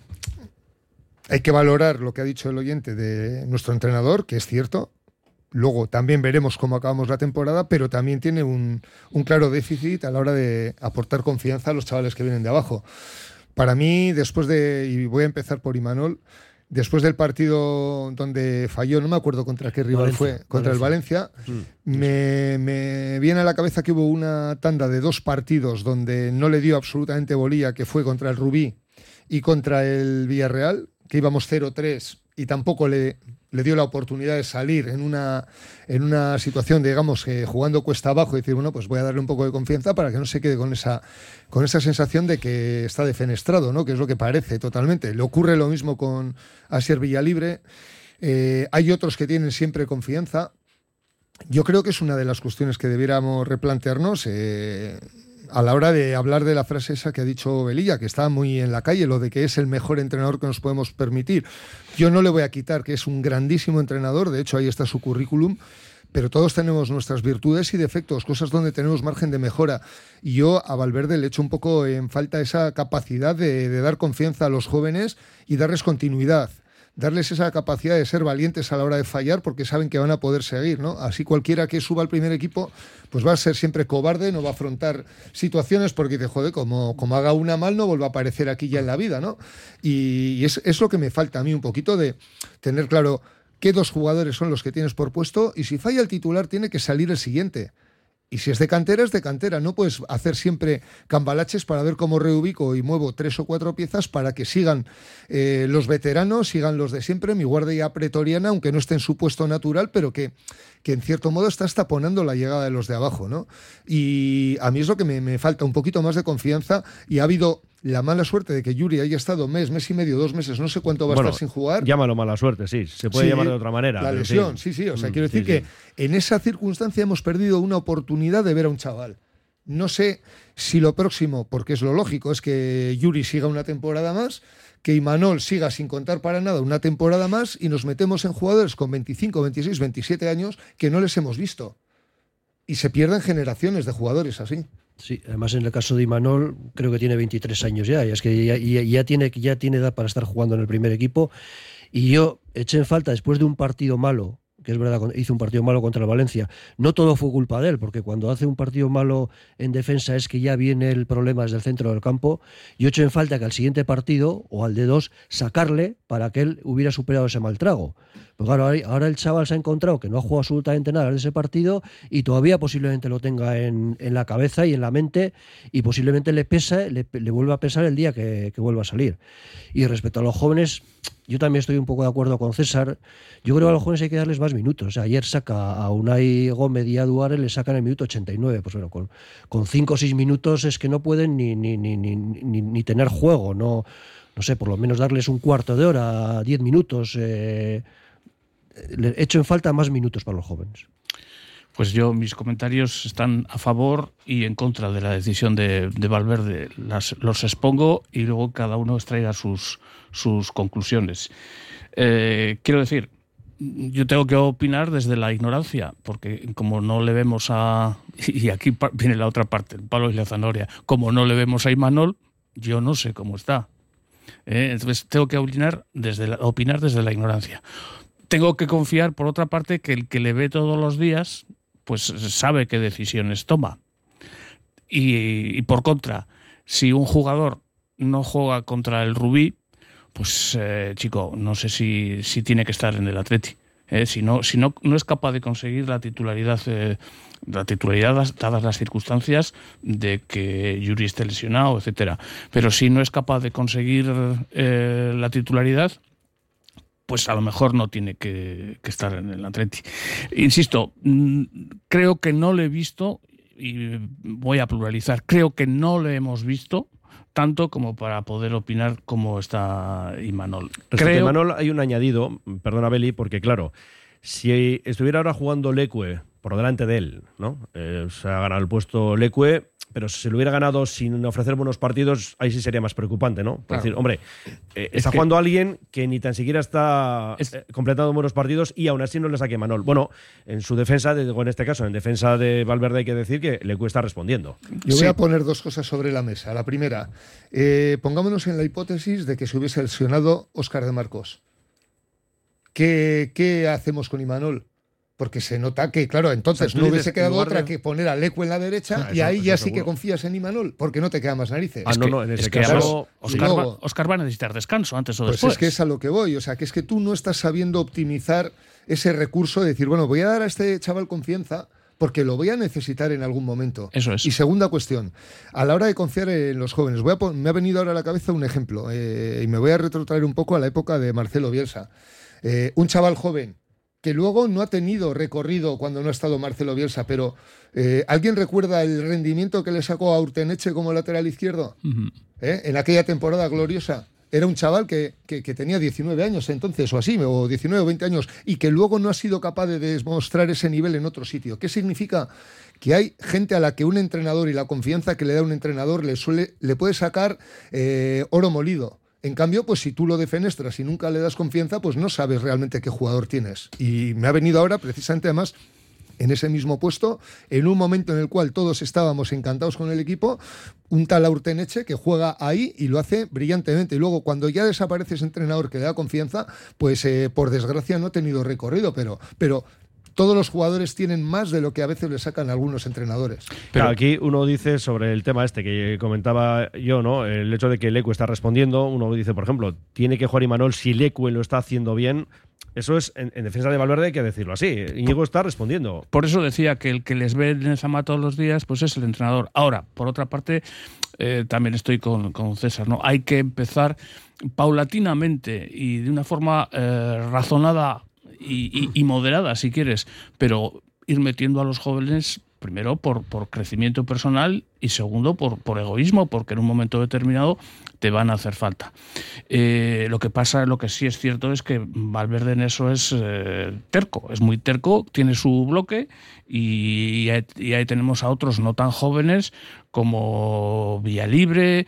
hay que valorar lo que ha dicho el oyente de nuestro entrenador, que es cierto. Luego también veremos cómo acabamos la temporada, pero también tiene un, un claro déficit a la hora de aportar confianza a los chavales que vienen de abajo. Para mí, después de, y voy a empezar por Imanol, después del partido donde falló, no me acuerdo contra qué rival Valencia, fue, contra Valencia. el Valencia, mm. me, me viene a la cabeza que hubo una tanda de dos partidos donde no le dio absolutamente bolilla, que fue contra el Rubí y contra el Villarreal, que íbamos cero tres y tampoco le, le dio la oportunidad de salir en una, en una situación, digamos, eh, jugando cuesta abajo y decir, bueno, pues voy a darle un poco de confianza para que no se quede con esa, con esa sensación de que está defenestrado, ¿no? Que es lo que parece totalmente. Le ocurre lo mismo con Asier Villalibre. Eh, hay otros que tienen siempre confianza. Yo creo que es una de las cuestiones que debiéramos replantearnos eh, a la hora de hablar de la frase esa que ha dicho Velilla, que está muy en la calle, lo de que es el mejor entrenador que nos podemos permitir. Yo no le voy a quitar que es un grandísimo entrenador, de hecho ahí está su currículum, pero todos tenemos nuestras virtudes y defectos, cosas donde tenemos margen de mejora. Y yo a Valverde le echo un poco en falta esa capacidad de, de dar confianza a los jóvenes y darles continuidad. Darles esa capacidad de ser valientes a la hora de fallar porque saben que van a poder seguir, ¿no? Así cualquiera que suba al primer equipo pues va a ser siempre cobarde, no va a afrontar situaciones porque dice, joder, como, como haga una mal no vuelva a aparecer aquí ya en la vida, ¿no? Y, y es, es lo que me falta a mí un poquito de tener claro qué dos jugadores son los que tienes por puesto y si falla el titular tiene que salir el siguiente. Y si es de cantera, es de cantera. No puedes hacer siempre cambalaches para ver cómo reubico y muevo tres o cuatro piezas para que sigan eh, los veteranos, sigan los de siempre, mi guardia pretoriana, aunque no esté en su puesto natural, pero que, que en cierto modo está taponando la llegada de los de abajo, ¿no? Y a mí es lo que me, me falta, un poquito más de confianza. Y ha habido la mala suerte de que Yuri haya estado mes, mes y medio, dos meses, no sé cuánto va bueno, a estar sin jugar. Llámalo mala suerte, sí, se puede sí, llamar de otra manera. La lesión, sí, sí, sí. O sea, mm, quiero decir sí, que sí. En esa circunstancia hemos perdido una oportunidad de ver a un chaval. No sé si lo próximo, porque es lo lógico, es que Yuri siga una temporada más, que Imanol siga sin contar para nada una temporada más y nos metemos en jugadores con veinticinco, veintiséis, veintisiete años que no les hemos visto. Y se pierden generaciones de jugadores así. Sí, además en el caso de Imanol creo que tiene veintitrés años ya, y es que ya, ya, ya, tiene, ya tiene edad para estar jugando en el primer equipo, y yo eché en falta después de un partido malo, que es verdad, hizo un partido malo contra el Valencia, no todo fue culpa de él, porque cuando hace un partido malo en defensa es que ya viene el problema desde el centro del campo. Yo eché en falta que al siguiente partido, o al de dos, sacarle para que él hubiera superado ese mal trago. Pues claro, ahora el chaval se ha encontrado que no ha jugado absolutamente nada de ese partido y todavía posiblemente lo tenga en, en la cabeza y en la mente y posiblemente le pese, le, le vuelva a pesar el día que, que vuelva a salir. Y respecto a los jóvenes, yo también estoy un poco de acuerdo con César. Yo creo que a los jóvenes hay que darles más minutos. O sea, ayer saca a Unai Gómez y a Duárez, le sacan el minuto ochenta y nueve. Pues bueno, con, con cinco o seis minutos es que no pueden ni, ni, ni, ni, ni, ni tener juego. No, no sé, por lo menos darles un cuarto de hora, diez minutos. Eh, le echo en falta más minutos para los jóvenes. Pues yo, mis comentarios están a favor y en contra de la decisión de, de Valverde. Las, los expongo y luego cada uno extraiga sus, sus conclusiones. Eh, quiero decir, yo tengo que opinar desde la ignorancia, porque como no le vemos a... Y aquí viene la otra parte, el palo y la zanahoria. Como no le vemos a Imanol, yo no sé cómo está. Eh, entonces tengo que opinar desde la, opinar desde la ignorancia. Tengo que confiar, por otra parte, que el que le ve todos los días pues sabe qué decisiones toma. Y, y por contra, si un jugador no juega contra el Rubí, pues eh, chico, no sé si, si tiene que estar en el Atleti. Eh, si no, si no, no es capaz de conseguir la titularidad, eh, la titularidad dadas las circunstancias de que Yuri esté lesionado, etcétera. Pero si no es capaz de conseguir eh, la titularidad, pues a lo mejor no tiene que, que estar en el Atleti. Insisto, creo que no le he visto, y voy a pluralizar, creo que no le hemos visto tanto como para poder opinar cómo está Imanol. Respecto a Imanol hay un añadido, perdona Beli, porque claro, si estuviera ahora jugando Leque por delante de él, ¿no? Eh, se ha ganado el puesto Leque, pero si se lo hubiera ganado sin ofrecer buenos partidos, ahí sí sería más preocupante, ¿no? Por Claro. decir, hombre, eh, está que- jugando alguien que ni tan siquiera está Es- eh, completando buenos partidos y aún así no le saque Manol. Bueno, en su defensa, digo, en este caso, en defensa de Valverde hay que decir que Leque está respondiendo. Yo Sí. voy a poner dos cosas sobre la mesa. La primera, eh, pongámonos en la hipótesis de que se hubiese lesionado Óscar de Marcos. ¿Qué, qué hacemos con Imanol? Porque se nota que, claro, entonces O sea, tú no dices, hubiese en quedado lugar otra de- que poner a Leque en la derecha Ah, y eso- ahí eso ya sí seguro. que confías en Imanol, porque no te queda más narices. Ah, no, no, en ese es que caso... además Oscar, y va, luego- Oscar va a necesitar descanso antes o Pues después. es que es a lo que voy, o sea, que es que tú no estás sabiendo optimizar ese recurso de decir, bueno, voy a dar a este chaval confianza porque lo voy a necesitar en algún momento. Eso es. Y segunda cuestión, a la hora de confiar en los jóvenes, voy a pon- me ha venido ahora a la cabeza un ejemplo eh, y me voy a retrotraer un poco a la época de Marcelo Bielsa. Eh, un chaval joven que luego no ha tenido recorrido cuando no ha estado Marcelo Bielsa, pero eh, ¿alguien recuerda el rendimiento que le sacó a Urteneche como lateral izquierdo? Ujú. ¿Eh? En aquella temporada gloriosa. Era un chaval que, que, que tenía diecinueve años entonces, o así, o diecinueve o veinte años, y que luego no ha sido capaz de demostrar ese nivel en otro sitio. ¿Qué significa? Que hay gente a la que un entrenador y la confianza que le da un entrenador le, suele, le puede sacar eh, oro molido. En cambio, pues si tú lo defenestras y nunca le das confianza, pues no sabes realmente qué jugador tienes. Y me ha venido ahora, precisamente además, en ese mismo puesto, en un momento en el cual todos estábamos encantados con el equipo, un tal Urteneche que juega ahí y lo hace brillantemente. Y luego, cuando ya desaparece ese entrenador que le da confianza, pues eh, por desgracia no ha tenido recorrido, pero, pero todos los jugadores tienen más de lo que a veces le sacan algunos entrenadores. Pero aquí uno dice sobre el tema este que comentaba yo, ¿no? El hecho de que Leque está respondiendo, uno dice, por ejemplo, tiene que jugar Imanol si Leque lo está haciendo bien. Eso es, en, en defensa de Valverde hay que decirlo así. Íñigo está respondiendo. Por eso decía que el que les ve en el Zama todos los días, pues es el entrenador. Ahora, por otra parte, eh, también estoy con, con César, ¿no? Hay que empezar paulatinamente y de una forma eh, razonada y, y, y moderada, si quieres, pero ir metiendo a los jóvenes primero por, por crecimiento personal y segundo por, por egoísmo, porque en un momento determinado te van a hacer falta. Eh, lo que pasa, lo que sí es cierto es que Valverde en eso es eh, terco, es muy terco, tiene su bloque y, y, ahí, y ahí tenemos a otros no tan jóvenes como Villalibre,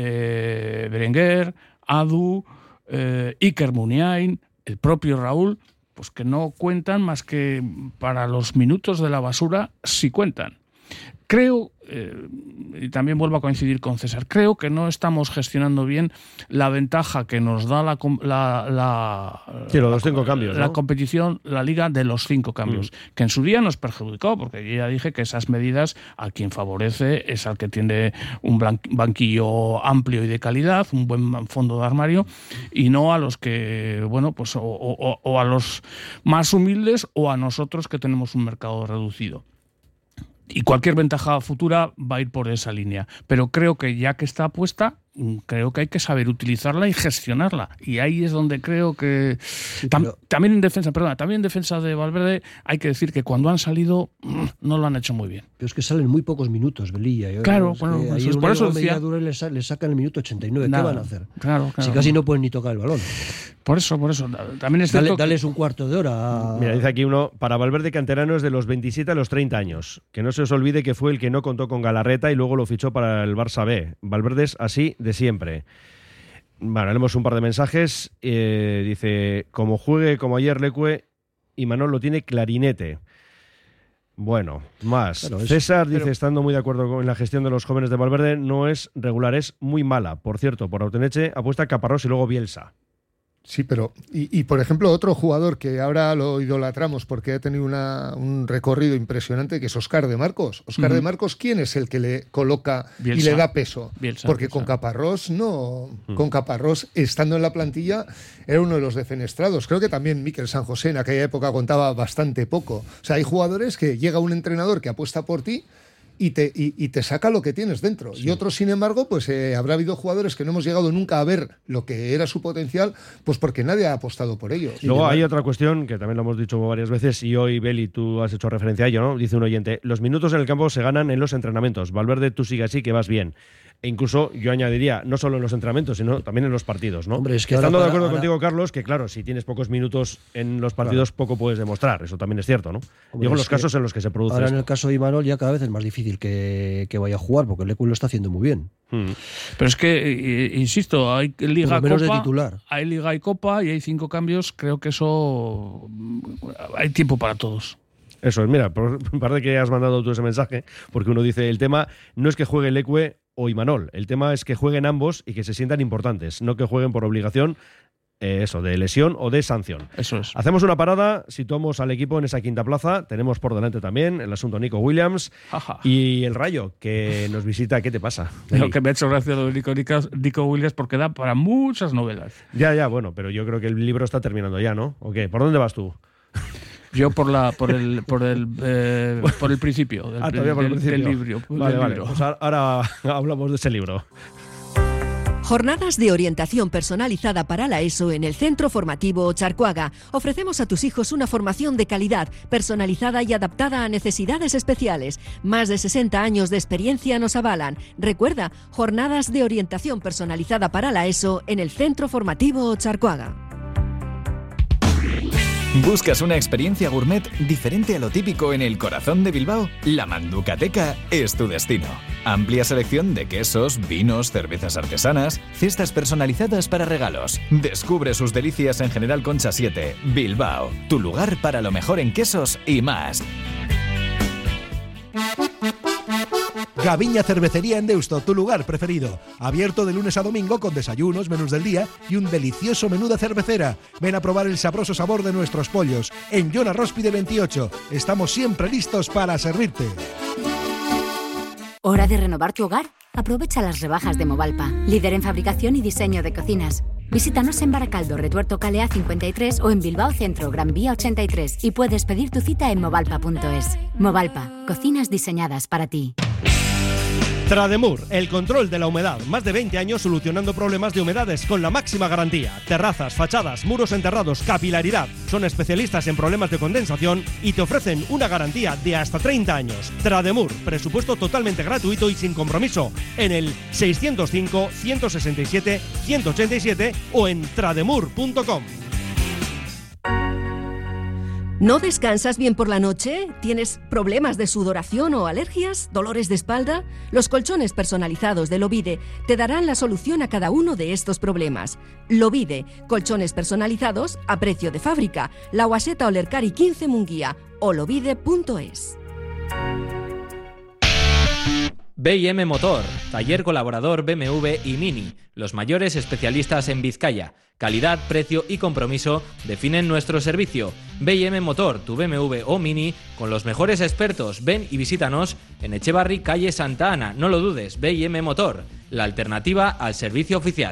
eh, Berenguer, Adu, eh, Iker Muniain, el propio Raúl, pues que no cuentan más que para los minutos de la basura, sí cuentan. Creo, eh, y también vuelvo a coincidir con César, creo que no estamos gestionando bien la ventaja que nos da la, la, la, sí, los la, cinco cambios, la ¿no? competición, la liga de los cinco cambios, mm. que en su día nos perjudicó, porque yo ya dije que esas medidas a quien favorece es al que tiene un banquillo amplio y de calidad, un buen fondo de armario, y no a los que, bueno, pues o, o, o a los más humildes o a nosotros que tenemos un mercado reducido. Y cualquier ventaja futura va a ir por esa línea. Pero creo que ya que está puesta, creo que hay que saber utilizarla y gestionarla. Y ahí es donde creo que... Sí, Tam, pero... También en defensa, perdona, también en defensa de Valverde hay que decir que cuando han salido no lo han hecho muy bien. Pero es que salen muy pocos minutos, Velilla. Yo, claro, es bueno, pues por eso decía... Dura le, sa le sacan el minuto ochenta y nueve. Nada, ¿Qué van a hacer? Claro, claro. Si casi no pueden ni tocar el balón. Por eso, por eso. También es Dale, cierto dales que... un cuarto de hora. A... Mira, dice aquí uno, para Valverde canterano es de los veintisiete a los treinta años. Que no se os olvide que fue el que no contó con Galarreta y luego lo fichó para el Barça B. Valverde es así de siempre. Bueno, leemos un par de mensajes. Eh, dice, como juegue como ayer Leque, Imanol lo tiene clarinete. Bueno, más. Claro, es, César dice, pero... estando muy de acuerdo con la gestión de los jóvenes de Valverde, no es regular, es muy mala. Por cierto, por Urteneche apuesta Caparrós y luego Bielsa. Sí, pero, y, y por ejemplo, otro jugador que ahora lo idolatramos porque ha tenido una, un recorrido impresionante, que es Óscar de Marcos. Óscar uh-huh. de Marcos, ¿quién es el que le coloca Bielsa. y le da peso? Bielsa, porque Bielsa. con Caparrós no. Uh-huh. Con Caparrós, estando en la plantilla, era uno de los defenestrados. Creo que también Miquel San José en aquella época contaba bastante poco. O sea, hay jugadores que llega un entrenador que apuesta por ti y te, y, y te saca lo que tienes dentro. Sí. Y otros, sin embargo, pues eh, habrá habido jugadores que no hemos llegado nunca a ver lo que era su potencial, pues porque nadie ha apostado por ellos. Luego hay otra cuestión, que también lo hemos dicho varias veces, y hoy, Beli, tú has hecho referencia a ello, ¿no? Dice un oyente, los minutos en el campo se ganan en los entrenamientos. Valverde, tú sigue así, que vas bien. e incluso yo añadiría, no solo en los entrenamientos, sino también en los partidos, ¿no? Hombre, es que Estando ahora de acuerdo para, contigo, ahora... Carlos, que claro, si tienes pocos minutos en los partidos, claro, poco puedes demostrar, eso también es cierto, ¿no? Hombre, Digo en los que casos en los que se produce ahora esto. En el caso de Imanol ya cada vez es más difícil que, que vaya a jugar, porque el Lecu lo está haciendo muy bien. Hmm. Pero es que, eh, insisto, hay Liga, menos Copa, de titular. hay Liga y Copa y hay cinco cambios, creo que eso hay tiempo para todos. Eso es, mira, por parte que has mandado tú ese mensaje, porque uno dice, el tema no es que juegue Leque o Imanol, el tema es que jueguen ambos y que se sientan importantes, no que jueguen por obligación, eh, eso, de lesión o de sanción. Eso es. Hacemos una parada, situamos al equipo en esa quinta plaza, tenemos por delante también el asunto Nico Williams Ajá. y el Rayo, que nos visita. ¿Qué te pasa? Lo que me ha hecho gracia lo de Nico, Nico, Nico Williams, porque da para muchas novelas. Ya, ya, bueno, pero yo creo que el libro está terminando ya, ¿no? ¿O qué? ¿Por dónde vas tú? Yo por la por el por el eh, por el principio del, ah, todavía por el del, principio. del libro. Vale, del vale. libro. Pues ahora hablamos de ese libro. Jornadas de orientación personalizada para la ESO en el Centro Formativo Charcoaga. Ofrecemos a tus hijos una formación de calidad, personalizada y adaptada a necesidades especiales. Más de sesenta años de experiencia nos avalan. Recuerda, jornadas de orientación personalizada para la ESO en el Centro Formativo Charcoaga. ¿Buscas una experiencia gourmet diferente a lo típico en el corazón de Bilbao? La Manducateca es tu destino. Amplia selección de quesos, vinos, cervezas artesanas, cestas personalizadas para regalos. Descubre sus delicias en General Concha siete, Bilbao. Tu lugar para lo mejor en quesos y más. Gaviña Cervecería en Deusto, tu lugar preferido. Abierto de lunes a domingo con desayunos, menús del día y un delicioso menú de cervecera. Ven a probar el sabroso sabor de nuestros pollos. En Joan Arróspide veintiocho. Estamos siempre listos para servirte. ¿Hora de renovar tu hogar? Aprovecha las rebajas de Movalpa, líder en fabricación y diseño de cocinas. Visítanos en Baracaldo, Retuerto Calea cincuenta y tres o en Bilbao Centro, Gran Vía ochenta y tres y puedes pedir tu cita en movalpa punto es. Movalpa, cocinas diseñadas para ti. Trademur, el control de la humedad. Más de veinte años solucionando problemas de humedades con la máxima garantía. Terrazas, fachadas, muros enterrados, capilaridad. Son especialistas en problemas de condensación y te ofrecen una garantía de hasta treinta años. Trademur, presupuesto totalmente gratuito y sin compromiso. En el seiscientos cinco, ciento sesenta y siete, ciento ochenta y siete o en trademur punto com. ¿No descansas bien por la noche? ¿Tienes problemas de sudoración o alergias? ¿Dolores de espalda? Los colchones personalizados de Lovide te darán la solución a cada uno de estos problemas. Lovide, colchones personalizados a precio de fábrica. La Guaseta Olercari quince Munguía o lovide punto es. B y M Motor, taller colaborador B M W y Mini, los mayores especialistas en Vizcaya. Calidad, precio y compromiso definen nuestro servicio. B y M Motor, tu B M W o Mini, con los mejores expertos. Ven y visítanos en Echevarri, calle Santa Ana. No lo dudes, B y M Motor, la alternativa al servicio oficial.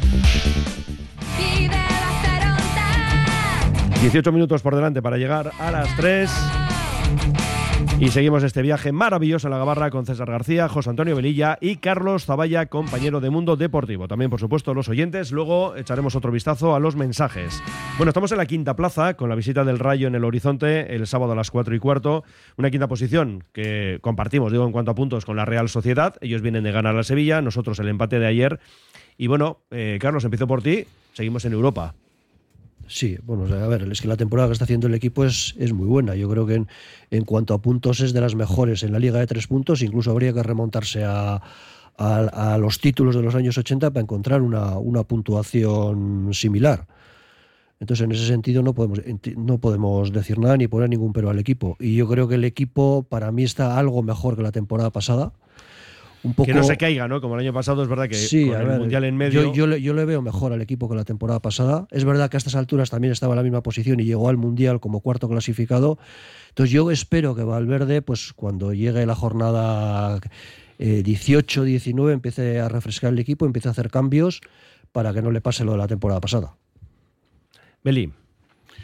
dieciocho minutos por delante para llegar a las tres. Y seguimos este viaje maravilloso en la Gabarra con César García, José Antonio Velilla y Carlos Zavalla, compañero de Mundo Deportivo. También, por supuesto, los oyentes. Luego echaremos otro vistazo a los mensajes. Bueno, estamos en la quinta plaza con la visita del Rayo en el horizonte el sábado a las cuatro y cuarto. Una quinta posición que compartimos, digo, en cuanto a puntos con la Real Sociedad. Ellos vienen de ganar a Sevilla, nosotros el empate de ayer. Y bueno, eh, Carlos, empiezo por ti. Seguimos en Europa. Sí, bueno, a ver, es que la temporada que está haciendo el equipo es, es muy buena. Yo creo que en, en cuanto a puntos es de las mejores en la liga de tres puntos. Incluso habría que remontarse a, a, a los títulos de los años ochenta para encontrar una, una puntuación similar. Entonces, en ese sentido no podemos, no podemos decir nada ni poner ningún pero al equipo. Y yo creo que el equipo para mí está algo mejor que la temporada pasada. Un poco... Que no se caiga, ¿no? Como el año pasado, es verdad que sí, con a el ver, Mundial en medio... Yo, yo, le, yo le veo mejor al equipo que la temporada pasada. Es verdad que a estas alturas también estaba en la misma posición y llegó al Mundial como cuarto clasificado. Entonces yo espero que Valverde, pues cuando llegue la jornada eh, dieciocho diecinueve, empiece a refrescar el equipo, empiece a hacer cambios para que no le pase lo de la temporada pasada. Beli.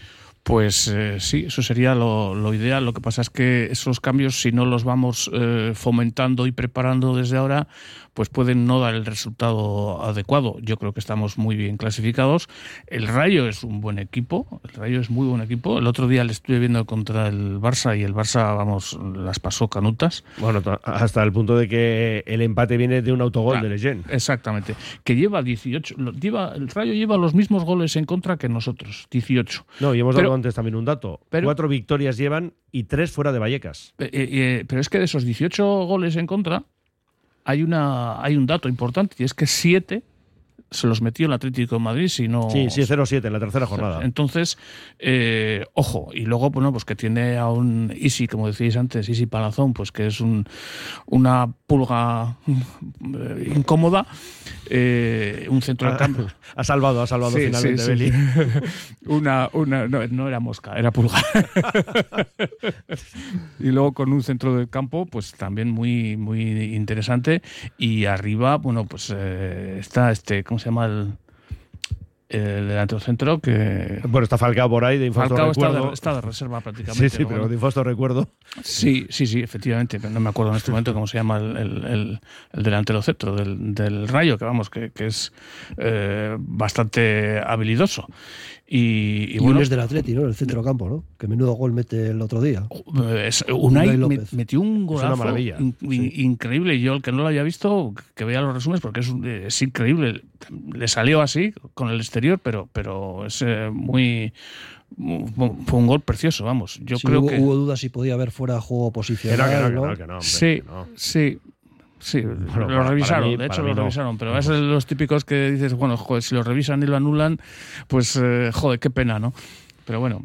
Pues eh, sí, eso sería lo, lo ideal. Lo que pasa es que esos cambios, si no los vamos eh, fomentando y preparando desde ahora, pues pueden no dar el resultado adecuado. Yo creo que estamos muy bien clasificados. El Rayo es un buen equipo, el Rayo es muy buen equipo. El otro día le estuve viendo contra el Barça y el Barça, vamos, las pasó canutas. Bueno, hasta el punto de que el empate viene de un autogol claro, de Lejeune. Exactamente. Que lleva dieciocho, lleva, el Rayo lleva los mismos goles en contra que nosotros, dieciocho. No, y hemos dado antes también un dato. Pero, Cuatro victorias llevan y tres fuera de Vallecas. Eh, eh, pero es que de esos dieciocho goles en contra hay una hay un dato importante, y es que siete se los metió el Atlético de Madrid, si no... Sí, sí, cero siete en la tercera jornada. Entonces, eh, ojo, y luego, bueno, pues que tiene a un Isi, como decíais antes, Isi Palazón, pues que es un una pulga eh, incómoda, eh, un centro de campo. Ha salvado, ha salvado sí, finalmente, sí, Beli. Sí. una, una, no, no era mosca, era pulga. Y luego con un centro del campo, pues también muy, muy interesante. Y arriba, bueno, pues eh, está este, ¿cómo se llama el, el delantero centro? Que bueno, está Falcao por ahí, de Infausto Falcao recuerdo. Está de, está de reserva prácticamente. Sí, sí, ¿no? pero de Infausto recuerdo. Sí, sí, sí, efectivamente, pero no me acuerdo en este momento cómo se llama el, el, el, el delantero centro del, del Rayo, que vamos, que, que es eh, bastante habilidoso. Y, y, y bueno, un es del Atleti, ¿no? El centro campo, ¿no? Que menudo gol mete el otro día. Es, Unai, Unai metió un golazo. Es una maravilla. In, sí. Increíble. Y yo, el que no lo haya visto, que vea los resúmenes, porque es, es increíble. Le salió así, con el exterior, pero, pero es eh, muy... Fue un gol precioso, vamos. Yo sí, creo hubo, que... hubo dudas si podía haber fuera juego posicional, que no, que ¿no? no, que no, hombre, sí, que no. sí. Sí, bueno, lo revisaron, mí, de hecho lo no. revisaron, pero es de los típicos que dices, bueno, joder, si lo revisan y lo anulan, pues eh, joder, qué pena, ¿no? Pero bueno.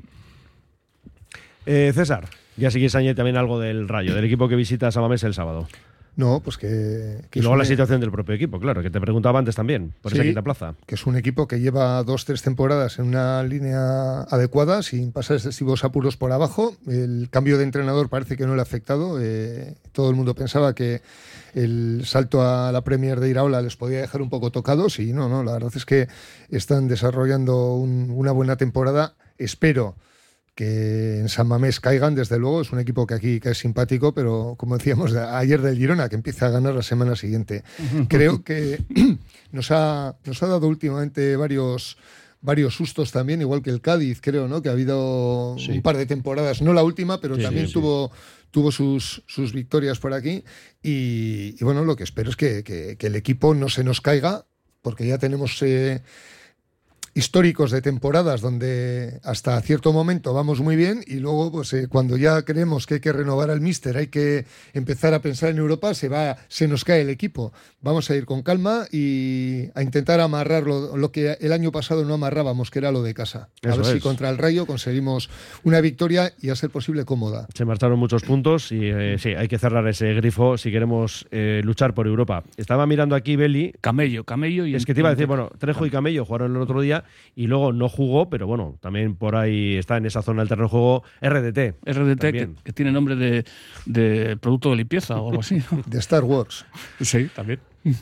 Eh, César, ya si quieres añadir también algo del Rayo, del equipo que visita Samamés el sábado. No, pues que... que y luego un... la situación del propio equipo, claro, que te preguntaba antes también, por sí, esa quinta plaza. Que es un equipo que lleva dos, tres temporadas en una línea adecuada, sin pasar excesivos apuros por abajo. El cambio de entrenador parece que no le ha afectado. Eh, todo el mundo pensaba que el salto a la Premier de Iraola les podía dejar un poco tocados y no, no, la verdad es que están desarrollando un, una buena temporada. Espero que en San Mamés caigan, desde luego. Es un equipo que aquí que es simpático, pero como decíamos ayer del Girona, que empieza a ganar la semana siguiente. Creo que nos ha, nos ha dado últimamente varios, varios sustos también, igual que el Cádiz, creo, ¿no? Que ha habido sí. un par de temporadas, no la última, pero sí, también sí, tuvo, sí. tuvo sus, sus victorias por aquí. Y, y bueno, lo que espero es que, que, que el equipo no se nos caiga, porque ya tenemos... Eh, históricos de temporadas donde hasta cierto momento vamos muy bien y luego pues eh, cuando ya creemos que hay que renovar al míster, hay que empezar a pensar en Europa, se va, se nos cae el equipo. Vamos a ir con calma y a intentar amarrar lo, lo que el año pasado no amarrábamos, que era lo de casa. A Eso ver es. si contra el Rayo conseguimos una victoria y a ser posible cómoda. Se marcharon muchos puntos y eh, sí, hay que cerrar ese grifo si queremos eh, luchar por Europa. Estaba mirando aquí Beli. Camello, Camello y... Es que te iba a decir, bueno, Trejo y Camello jugaron el otro día y luego no jugó, pero bueno, también por ahí está en esa zona del terreno de juego R D T. R D T, que, que tiene nombre de, de producto de limpieza o algo así, ¿no? De Star Wars. Sí, también.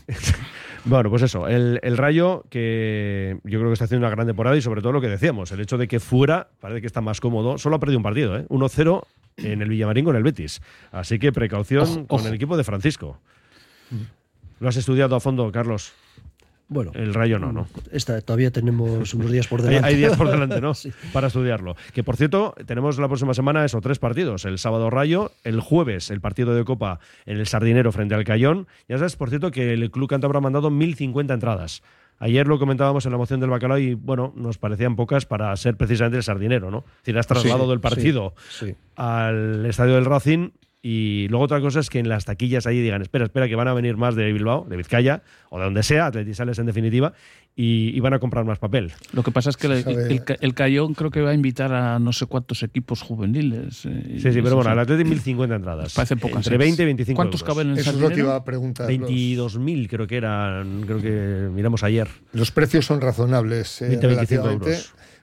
Bueno, pues eso, el, el Rayo, que yo creo que está haciendo una gran temporada y sobre todo lo que decíamos, el hecho de que fuera, parece que está más cómodo, solo ha perdido un partido, ¿eh? uno cero en el Villamarín con el Betis. Así que precaución ojo, con ojo. el equipo de Francisco. ¿Lo has estudiado a fondo, Carlos? Bueno, el Rayo no, ¿no? Esta, todavía tenemos unos días por delante. Hay, hay días por delante, ¿no? Sí. Para estudiarlo. Que por cierto, tenemos la próxima semana esos tres partidos. El sábado Rayo, el jueves el partido de Copa en el Sardinero frente al Cayón. Ya sabes, por cierto, que el Club Cántabro ha mandado mil cincuenta entradas. Ayer lo comentábamos en la moción del bacalao y, bueno, nos parecían pocas para ser precisamente el Sardinero, ¿no? Es decir, has trasladado sí, el partido sí, sí. al estadio del Racing. Y luego otra cosa es que en las taquillas ahí digan, espera, espera, que van a venir más de Bilbao, de Vizcaya, o de donde sea, Atletisales en definitiva, y, y van a comprar más papel. Lo que pasa es que el, el, el Cayón creo que va a invitar a no sé cuántos equipos juveniles. Eh, sí, sí, pero bueno, al Atlético mil cincuenta entradas. Parecen pocas. Entre veinte y veinticinco ¿Cuántos euros. caben en el Eso Sardinero? Es lo que iba a preguntar. veintidós mil creo que eran, creo que miramos ayer. Los precios son razonables. Eh, veinte a veinticinco euros.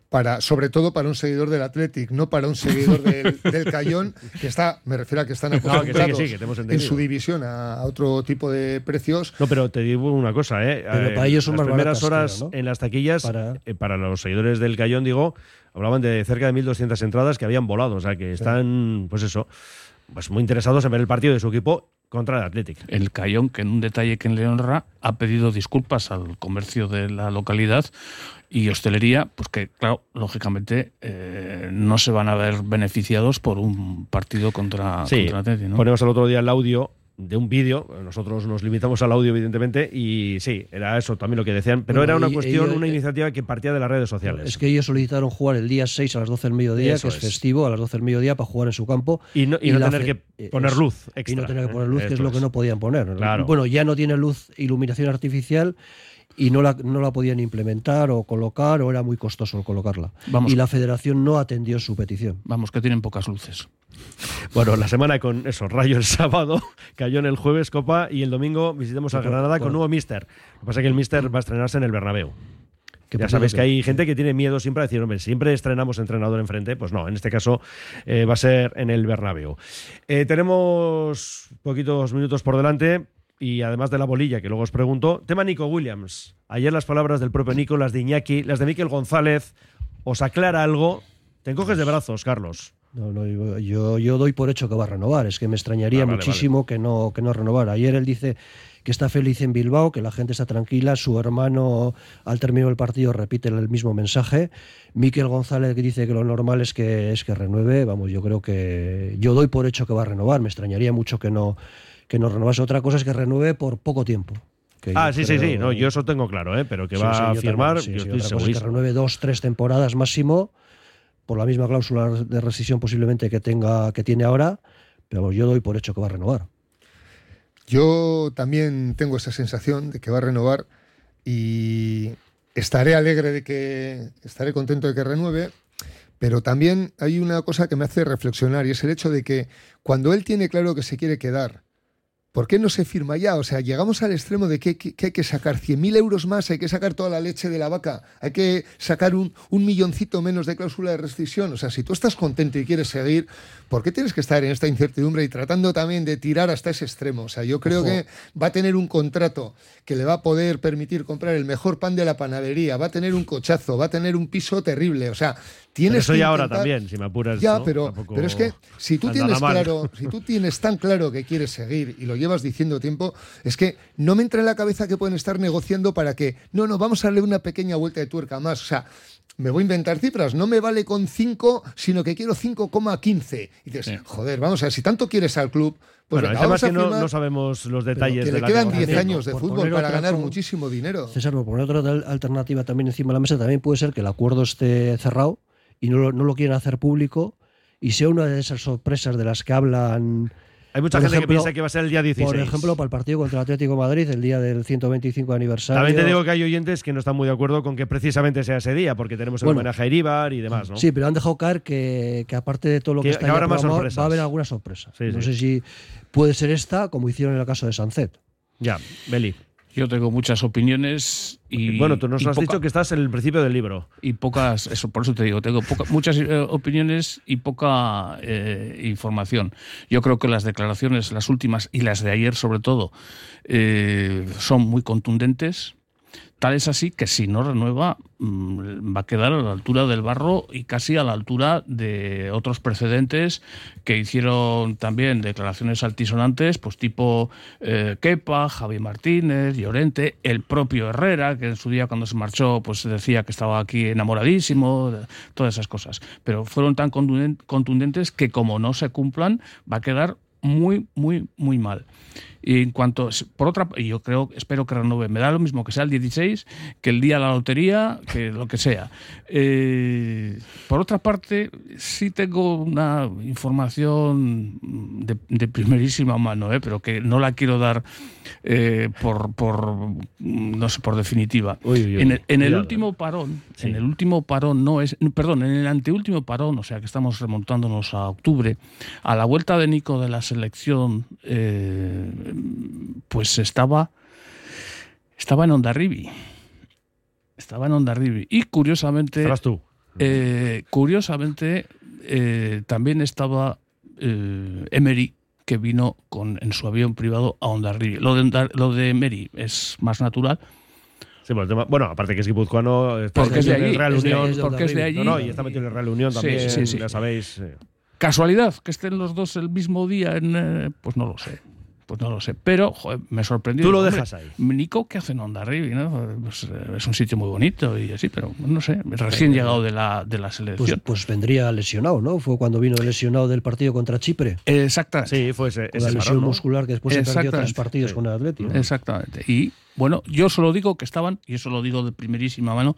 para, sobre todo para un seguidor del Athletic, no para un seguidor del, del Cayón, que está, me refiero a que están acostumbrados no, que sí, que sí, que en su división a, a otro tipo de precios. No, pero te digo una cosa, ¿eh? Pero para ellos son las más primeras baratas, horas creo, ¿no? en las taquillas, para... Eh, para los seguidores del Cayón, digo, hablaban de cerca de mil doscientas entradas que habían volado, o sea que están, pues eso, pues muy interesados en ver el partido de su equipo contra el Athletic. El Cayón, que en un detalle que le honra, ha pedido disculpas al comercio de la localidad y hostelería, pues que, claro, lógicamente eh, no se van a ver beneficiados por un partido contra, sí, contra el Athletic, ¿no? Ponemos el otro día el audio de un vídeo, nosotros nos limitamos al audio evidentemente y sí, era eso también lo que decían, pero bueno, era una y, cuestión, y, una iniciativa que partía de las redes sociales. Es que ellos solicitaron jugar el día seis a las doce del mediodía, Eso que es, es festivo, a las doce del mediodía para jugar en su campo. Y no, y y no la tener fe, que poner es, luz extra. Y no tener que poner luz, ¿eh? que es Eso lo que no podían poner. Claro. Bueno, ya no tiene luz, iluminación artificial, y no la, no la podían implementar o colocar, o era muy costoso colocarla. Vamos. Y la federación no atendió su petición. Vamos, que tienen pocas luces. Bueno, la semana con eso, Rayo el sábado, Cayón el jueves, Copa, y el domingo visitemos a Granada con bueno. nuevo míster. Lo que pasa es que el míster va a estrenarse en el Bernabéu. Ya pasa sabes que- que hay gente que tiene miedo siempre a decir, hombre, siempre estrenamos entrenador enfrente. Pues no, en este caso eh, va a ser en el Bernabéu. Eh, tenemos poquitos minutos por delante y además de la bolilla, que luego os pregunto, tema Nico Williams. Ayer las palabras del propio Nico, las de Iñaki, las de Miquel González, ¿os aclara algo? Te encoges de brazos, Carlos. No, no, yo, yo, yo doy por hecho que va a renovar. Es que me extrañaría Ah, vale, muchísimo Que, no, que no renovara. Ayer él dice que está feliz en Bilbao, que la gente está tranquila. Su hermano, al término del partido, repite el mismo mensaje. Miquel González dice que lo normal es que, es que renueve. Vamos, yo creo que... Yo doy por hecho que va a renovar. Me extrañaría mucho que no, que no renovase. Otra cosa es que renueve por poco tiempo. Que Ah, yo sí, sí, creo- sí. No, yo eso tengo claro, ¿eh? Pero que Sí, va sí, a yo firmar, también, sí, yo sí. estoy Otra cosa es que segurísimo. renueve dos, tres temporadas máximo, por la misma cláusula de rescisión posiblemente que tenga que tiene ahora, pero vamos, yo doy por hecho que va a renovar. Yo también tengo esa sensación de que va a renovar y estaré alegre de que, estaré contento de que renueve, pero también hay una cosa que me hace reflexionar y es el hecho de que cuando él tiene claro que se quiere quedar, ¿por qué no se firma ya? O sea, llegamos al extremo de que, que, que hay que sacar cien mil euros más, hay que sacar toda la leche de la vaca, hay que sacar un, un milloncito menos de cláusula de rescisión. O sea, si tú estás contento y quieres seguir, ¿por qué tienes que estar en esta incertidumbre y tratando también de tirar hasta ese extremo? O sea, yo creo Ojo. que va a tener un contrato que le va a poder permitir comprar el mejor pan de la panadería, va a tener un cochazo, va a tener un piso terrible. O sea, tienes Pero eso que ya ahora intentar- también, si me apuras. Ya, ¿no? pero, Tampoco pero es que si tú anda tienes la mal. claro, si tú tienes tan claro que quieres seguir y lo llevas diciendo tiempo, es que no me entra en la cabeza que pueden estar negociando para que, no, no, vamos a darle una pequeña vuelta de tuerca más. O sea, me voy a inventar cifras, no me vale con cinco, sino que quiero cinco coma quince. Y dices, Sí. joder, vamos a ver, si tanto quieres al club, pues Bueno, venga, el tema vamos es que a no, firmar, no sabemos los pero detalles que de le la quedan negociación. diez años de Por fútbol poner para otra ganar co- muchísimo dinero. César, por poner otra al- alternativa también encima de la mesa, también puede ser que el acuerdo esté cerrado y no lo, no lo quieran hacer público y sea una de esas sorpresas de las que hablan. Hay mucha Por gente ejemplo- que piensa que va a ser el día dieciséis. Por ejemplo, para el partido contra el Atlético de Madrid, el día del ciento veinticinco aniversario. También te digo que hay oyentes que no están muy de acuerdo con que precisamente sea ese día, porque tenemos el Bueno. homenaje a Iríbar y demás, ¿no? Sí, pero han dejado caer que, que aparte de todo lo que, Que- está que ya habrá más programado, sorpresas. va a haber alguna sorpresa. Sí, no sí. sé si puede ser esta, como hicieron en el caso de Sancet. Ya, Beli. Yo tengo muchas opiniones y... bueno, tú nos y has poca- dicho que estás en el principio del libro. y pocas, eso por eso te digo, tengo poca- muchas eh, opiniones y poca eh, información. Yo creo que las declaraciones, las últimas y las de ayer sobre todo, eh, son muy contundentes. Tal es así que si no renueva mmm, va a quedar a la altura del barro y casi a la altura de otros precedentes que hicieron también declaraciones altisonantes, pues tipo eh, Kepa, Javi Martínez, Llorente, el propio Herrera, que en su día cuando se marchó pues decía que estaba aquí enamoradísimo, todas esas cosas. Pero fueron tan contunden- contundentes que como no se cumplan va a quedar muy, muy, muy mal. Y en cuanto, por otra, y yo creo, espero que renueve, me da lo mismo que sea el dieciséis, que el día de la lotería, que lo que sea. Eh, por otra parte, sí tengo una información de, de primerísima mano, eh, pero que no la quiero dar eh, por, por, no sé, por definitiva. Uy, uy, uy. En el, en el Cuidado. último parón, Sí. en el último parón no es, perdón, en el anteúltimo parón, o sea que estamos remontándonos a octubre, a la vuelta de Nico de la selección, eh, pues estaba estaba en Hondarribi. Estaba en Hondarribi. Y curiosamente... Estarás tú. Eh, curiosamente, eh, también estaba eh, Emery, que vino con, en su avión privado a Hondarribia. Lo de, lo de Emery es más natural. Sí, bueno, el tema, bueno, aparte que es guipuzcoano, está porque es de en el allí, Real es de- Unión. es de porque es de allí. No, no, y está metido en el Real Unión Sí, también, sí, sí. ya sabéis. eh. ¿Casualidad que estén los dos el mismo día? En, eh, pues no lo sé. Pues no lo sé. Pero, joder, me sorprendió. Tú lo Hombre, dejas ahí. Nico, ¿qué hace en Hondarribia? ¿No? Pues, eh, es un sitio muy bonito y así, pero no sé. Recién llegado de la, de la Pues, selección. pues vendría lesionado, ¿no? Fue cuando vino lesionado del partido contra Chipre. Exactamente. Sí, fue ese, Con la ese lesión parón, ¿no? muscular que después se perdió Exactamente. tres partidos Sí. con el Atlético. Exactamente. Y bueno, yo solo digo que estaban, y eso lo digo de primerísima mano,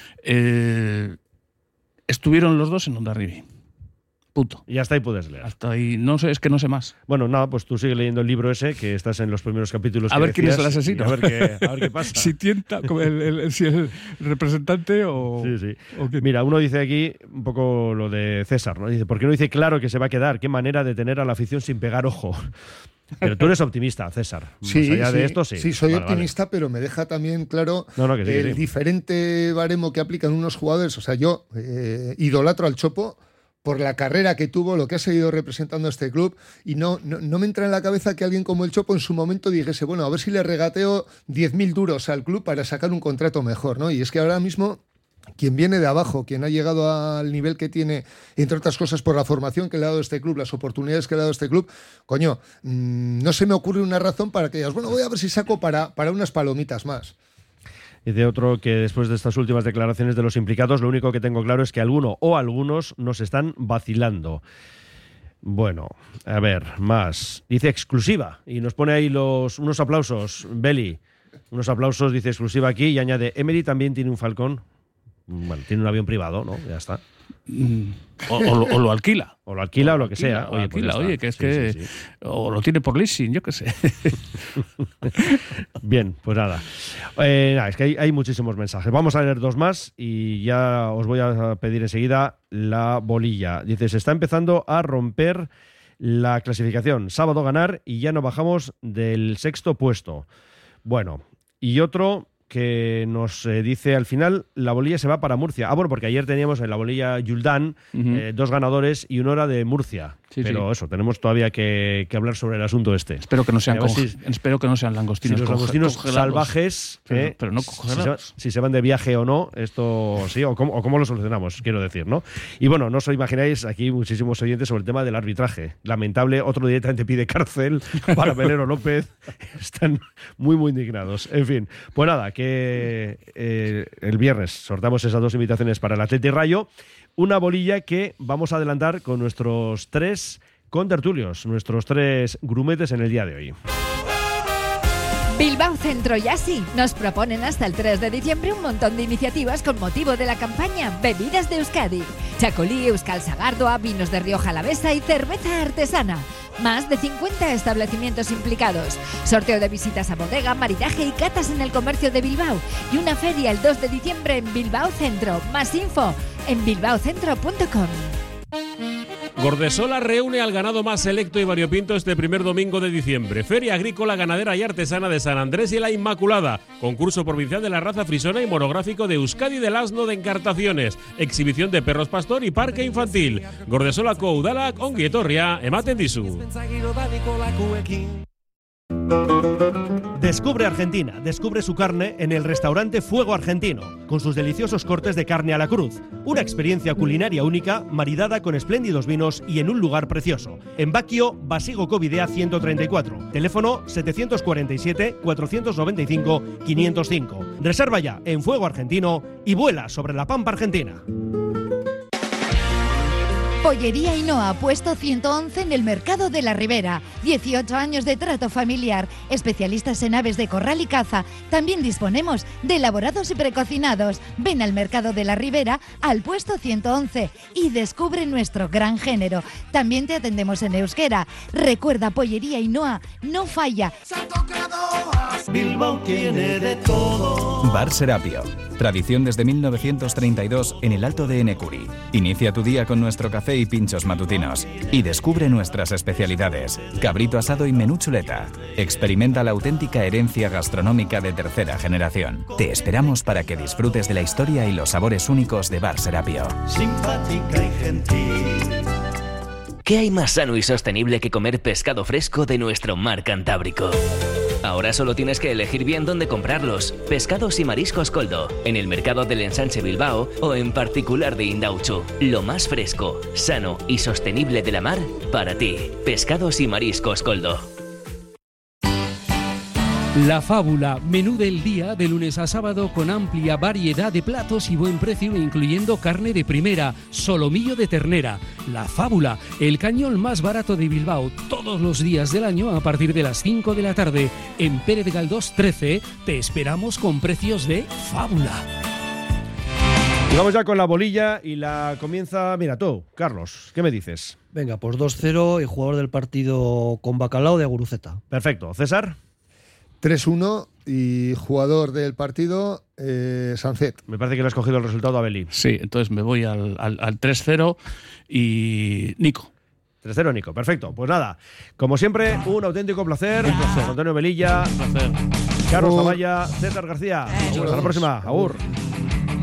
eh, estuvieron los dos en Hondarribia. Punto. Y hasta ahí puedes leer. Hasta ahí, no sé, es que no sé más. Bueno, nada, pues tú sigue leyendo el libro ese, que estás en los primeros capítulos. A que ver quién es el decías, asesino. y A ver qué, a ver qué pasa. Si tienta, como el, el- si el representante o... Sí, sí. o quién. Mira, uno dice aquí un poco lo de César, ¿no? Dice, ¿por qué no dice claro que se va a quedar? ¿Qué manera de tener a la afición sin pegar ojo? Pero tú eres optimista, César. Sí, Más allá sí, de esto, sí. sí, soy Vale, vale. optimista, pero me deja también claro No, no, que sí, que el sí. diferente baremo que aplican unos jugadores. O sea, yo eh, idolatro al Chopo por la carrera que tuvo, lo que ha seguido representando a este club, y no, no, no me entra en la cabeza que alguien como el Chopo en su momento dijese, bueno, a ver si le regateo diez mil duros al club para sacar un contrato mejor, ¿no? Y es que ahora mismo quien viene de abajo, quien ha llegado al nivel que tiene, entre otras cosas por la formación que le ha dado este club, las oportunidades que le ha dado este club, coño, mmm, no se me ocurre una razón para que digas, bueno, voy a ver si saco para, para unas palomitas más. Dice otro que después de estas últimas declaraciones de los implicados, lo único que tengo claro es que alguno o algunos nos están vacilando. Bueno, a ver, más. Dice exclusiva y nos pone ahí los unos aplausos, Beli. Unos aplausos, dice exclusiva aquí y añade, Emery también tiene un Falcón. Bueno, tiene un avión privado, ¿no? Ya está. O, o lo, o lo alquila. O lo alquila o, O lo que alquila, sea. o Oye, alquila, pues ya oye, está. que es Sí, que... sí, sí. O lo tiene por leasing, yo qué sé. Bien, pues nada. Eh, nada, es que hay, hay muchísimos mensajes. Vamos a leer dos más y ya os voy a pedir enseguida la bolilla. Dice, se está empezando a romper la clasificación. Sábado ganar y ya no bajamos del sexto puesto. Bueno, y otro que nos eh, dice al final, la bolilla se va para Murcia. Ah, bueno, porque ayer teníamos en la bolilla Yuldán Ujú. eh, dos ganadores y una hora de Murcia. Sí, Pero sí. eso, tenemos todavía que, que hablar sobre el asunto este. Espero que no sean, A ver conge- si- espero que no sean Si langostinos, los conge- langostinos congelados. salvajes, Pero, eh, pero no si, se, congelados. si se van de viaje o no, esto sí, o cómo, o cómo lo solucionamos, quiero decir, ¿no? Y bueno, no os imagináis aquí muchísimos oyentes sobre el tema del arbitraje. Lamentable, otro directamente pide cárcel para Melero López. Están muy, muy indignados. En fin, pues nada, que eh, el viernes sortamos esas dos invitaciones para el Atleti Rayo. Una bolilla que vamos a adelantar con nuestros tres contertulios, nuestros tres grumetes en el día de hoy. Bilbao Centro y Así nos proponen hasta el tres de diciembre un montón de iniciativas con motivo de la campaña Bebidas de Euskadi. Chacolí, Euskal Sagardoa, vinos de Rioja Alavesa y cerveza artesana. Más de cincuenta establecimientos implicados. Sorteo de visitas a bodega, maridaje y catas en el comercio de Bilbao. Y una feria el dos de diciembre en Bilbao Centro. Más info en bilbao centro punto com. Gordesola reúne al ganado más selecto y variopinto este primer domingo de diciembre. Feria Agrícola, Ganadera y Artesana de San Andrés y la Inmaculada. Concurso provincial de la raza frisona y monográfico de Euskadi del Asno de Encartaciones. Exhibición de perros pastor y parque infantil. Gordesolako udalak ongi etorria ematen dizu. Descubre Argentina, descubre su carne en el restaurante Fuego Argentino, con sus deliciosos cortes de carne a la cruz. Una experiencia culinaria única, maridada con espléndidos vinos y en un lugar precioso. En Baquio, Basigo Covidea ciento treinta y cuatro. Teléfono setecientos cuarenta y siete, cuatrocientos noventa y cinco, quinientos cinco. Reserva ya en Fuego Argentino y vuela sobre la pampa argentina. Pollería Ainhoa, puesto ciento once en el Mercado de la Ribera. dieciocho años de trato familiar. Especialistas en aves de corral y caza. También disponemos de elaborados y precocinados. Ven al Mercado de la Ribera, al puesto ciento once y descubre nuestro gran género. También te atendemos en euskera. Recuerda, Pollería Ainhoa no falla. Bilbao tiene de todo. Bar Serapio. Tradición desde mil novecientos treinta y dos en el Alto de Enecuri. Inicia tu día con nuestro café y pinchos matutinos. Y descubre nuestras especialidades. Cabrito asado y menú chuleta. Experimenta la auténtica herencia gastronómica de tercera generación. Te esperamos para que disfrutes de la historia y los sabores únicos de Bar Serapio. Simpática y gentil. ¿Qué hay más sano y sostenible que comer pescado fresco de nuestro mar Cantábrico? Ahora solo tienes que elegir bien dónde comprarlos. Pescados y mariscos Coldo, en el mercado del Ensanche Bilbao o en particular de Indauchu. Lo más fresco, sano y sostenible de la mar para ti. Pescados y mariscos Coldo. La Fábula, menú del día de lunes a sábado con amplia variedad de platos y buen precio, incluyendo carne de primera, solomillo de ternera. La Fábula, el cañón más barato de Bilbao, todos los días del año a partir de las cinco de la tarde. En Pérez Galdós trece te esperamos con precios de Fábula. Y vamos ya con la bolilla y la comienza, mira tú, Carlos, ¿qué me dices? Venga, pues dos cero y jugador del partido con bacalao de Guruceta. Perfecto, César. tres uno y jugador del partido, eh, Sancet. Me parece que le has cogido el resultado a Beli. Sí, entonces me voy al, al, al tres cero y Nico. tres cero Nico, perfecto. Pues nada, como siempre, un auténtico placer. Un placer. Antonio Velilla, un placer. Carlos Zavalla, César García. Hasta la próxima. Agur.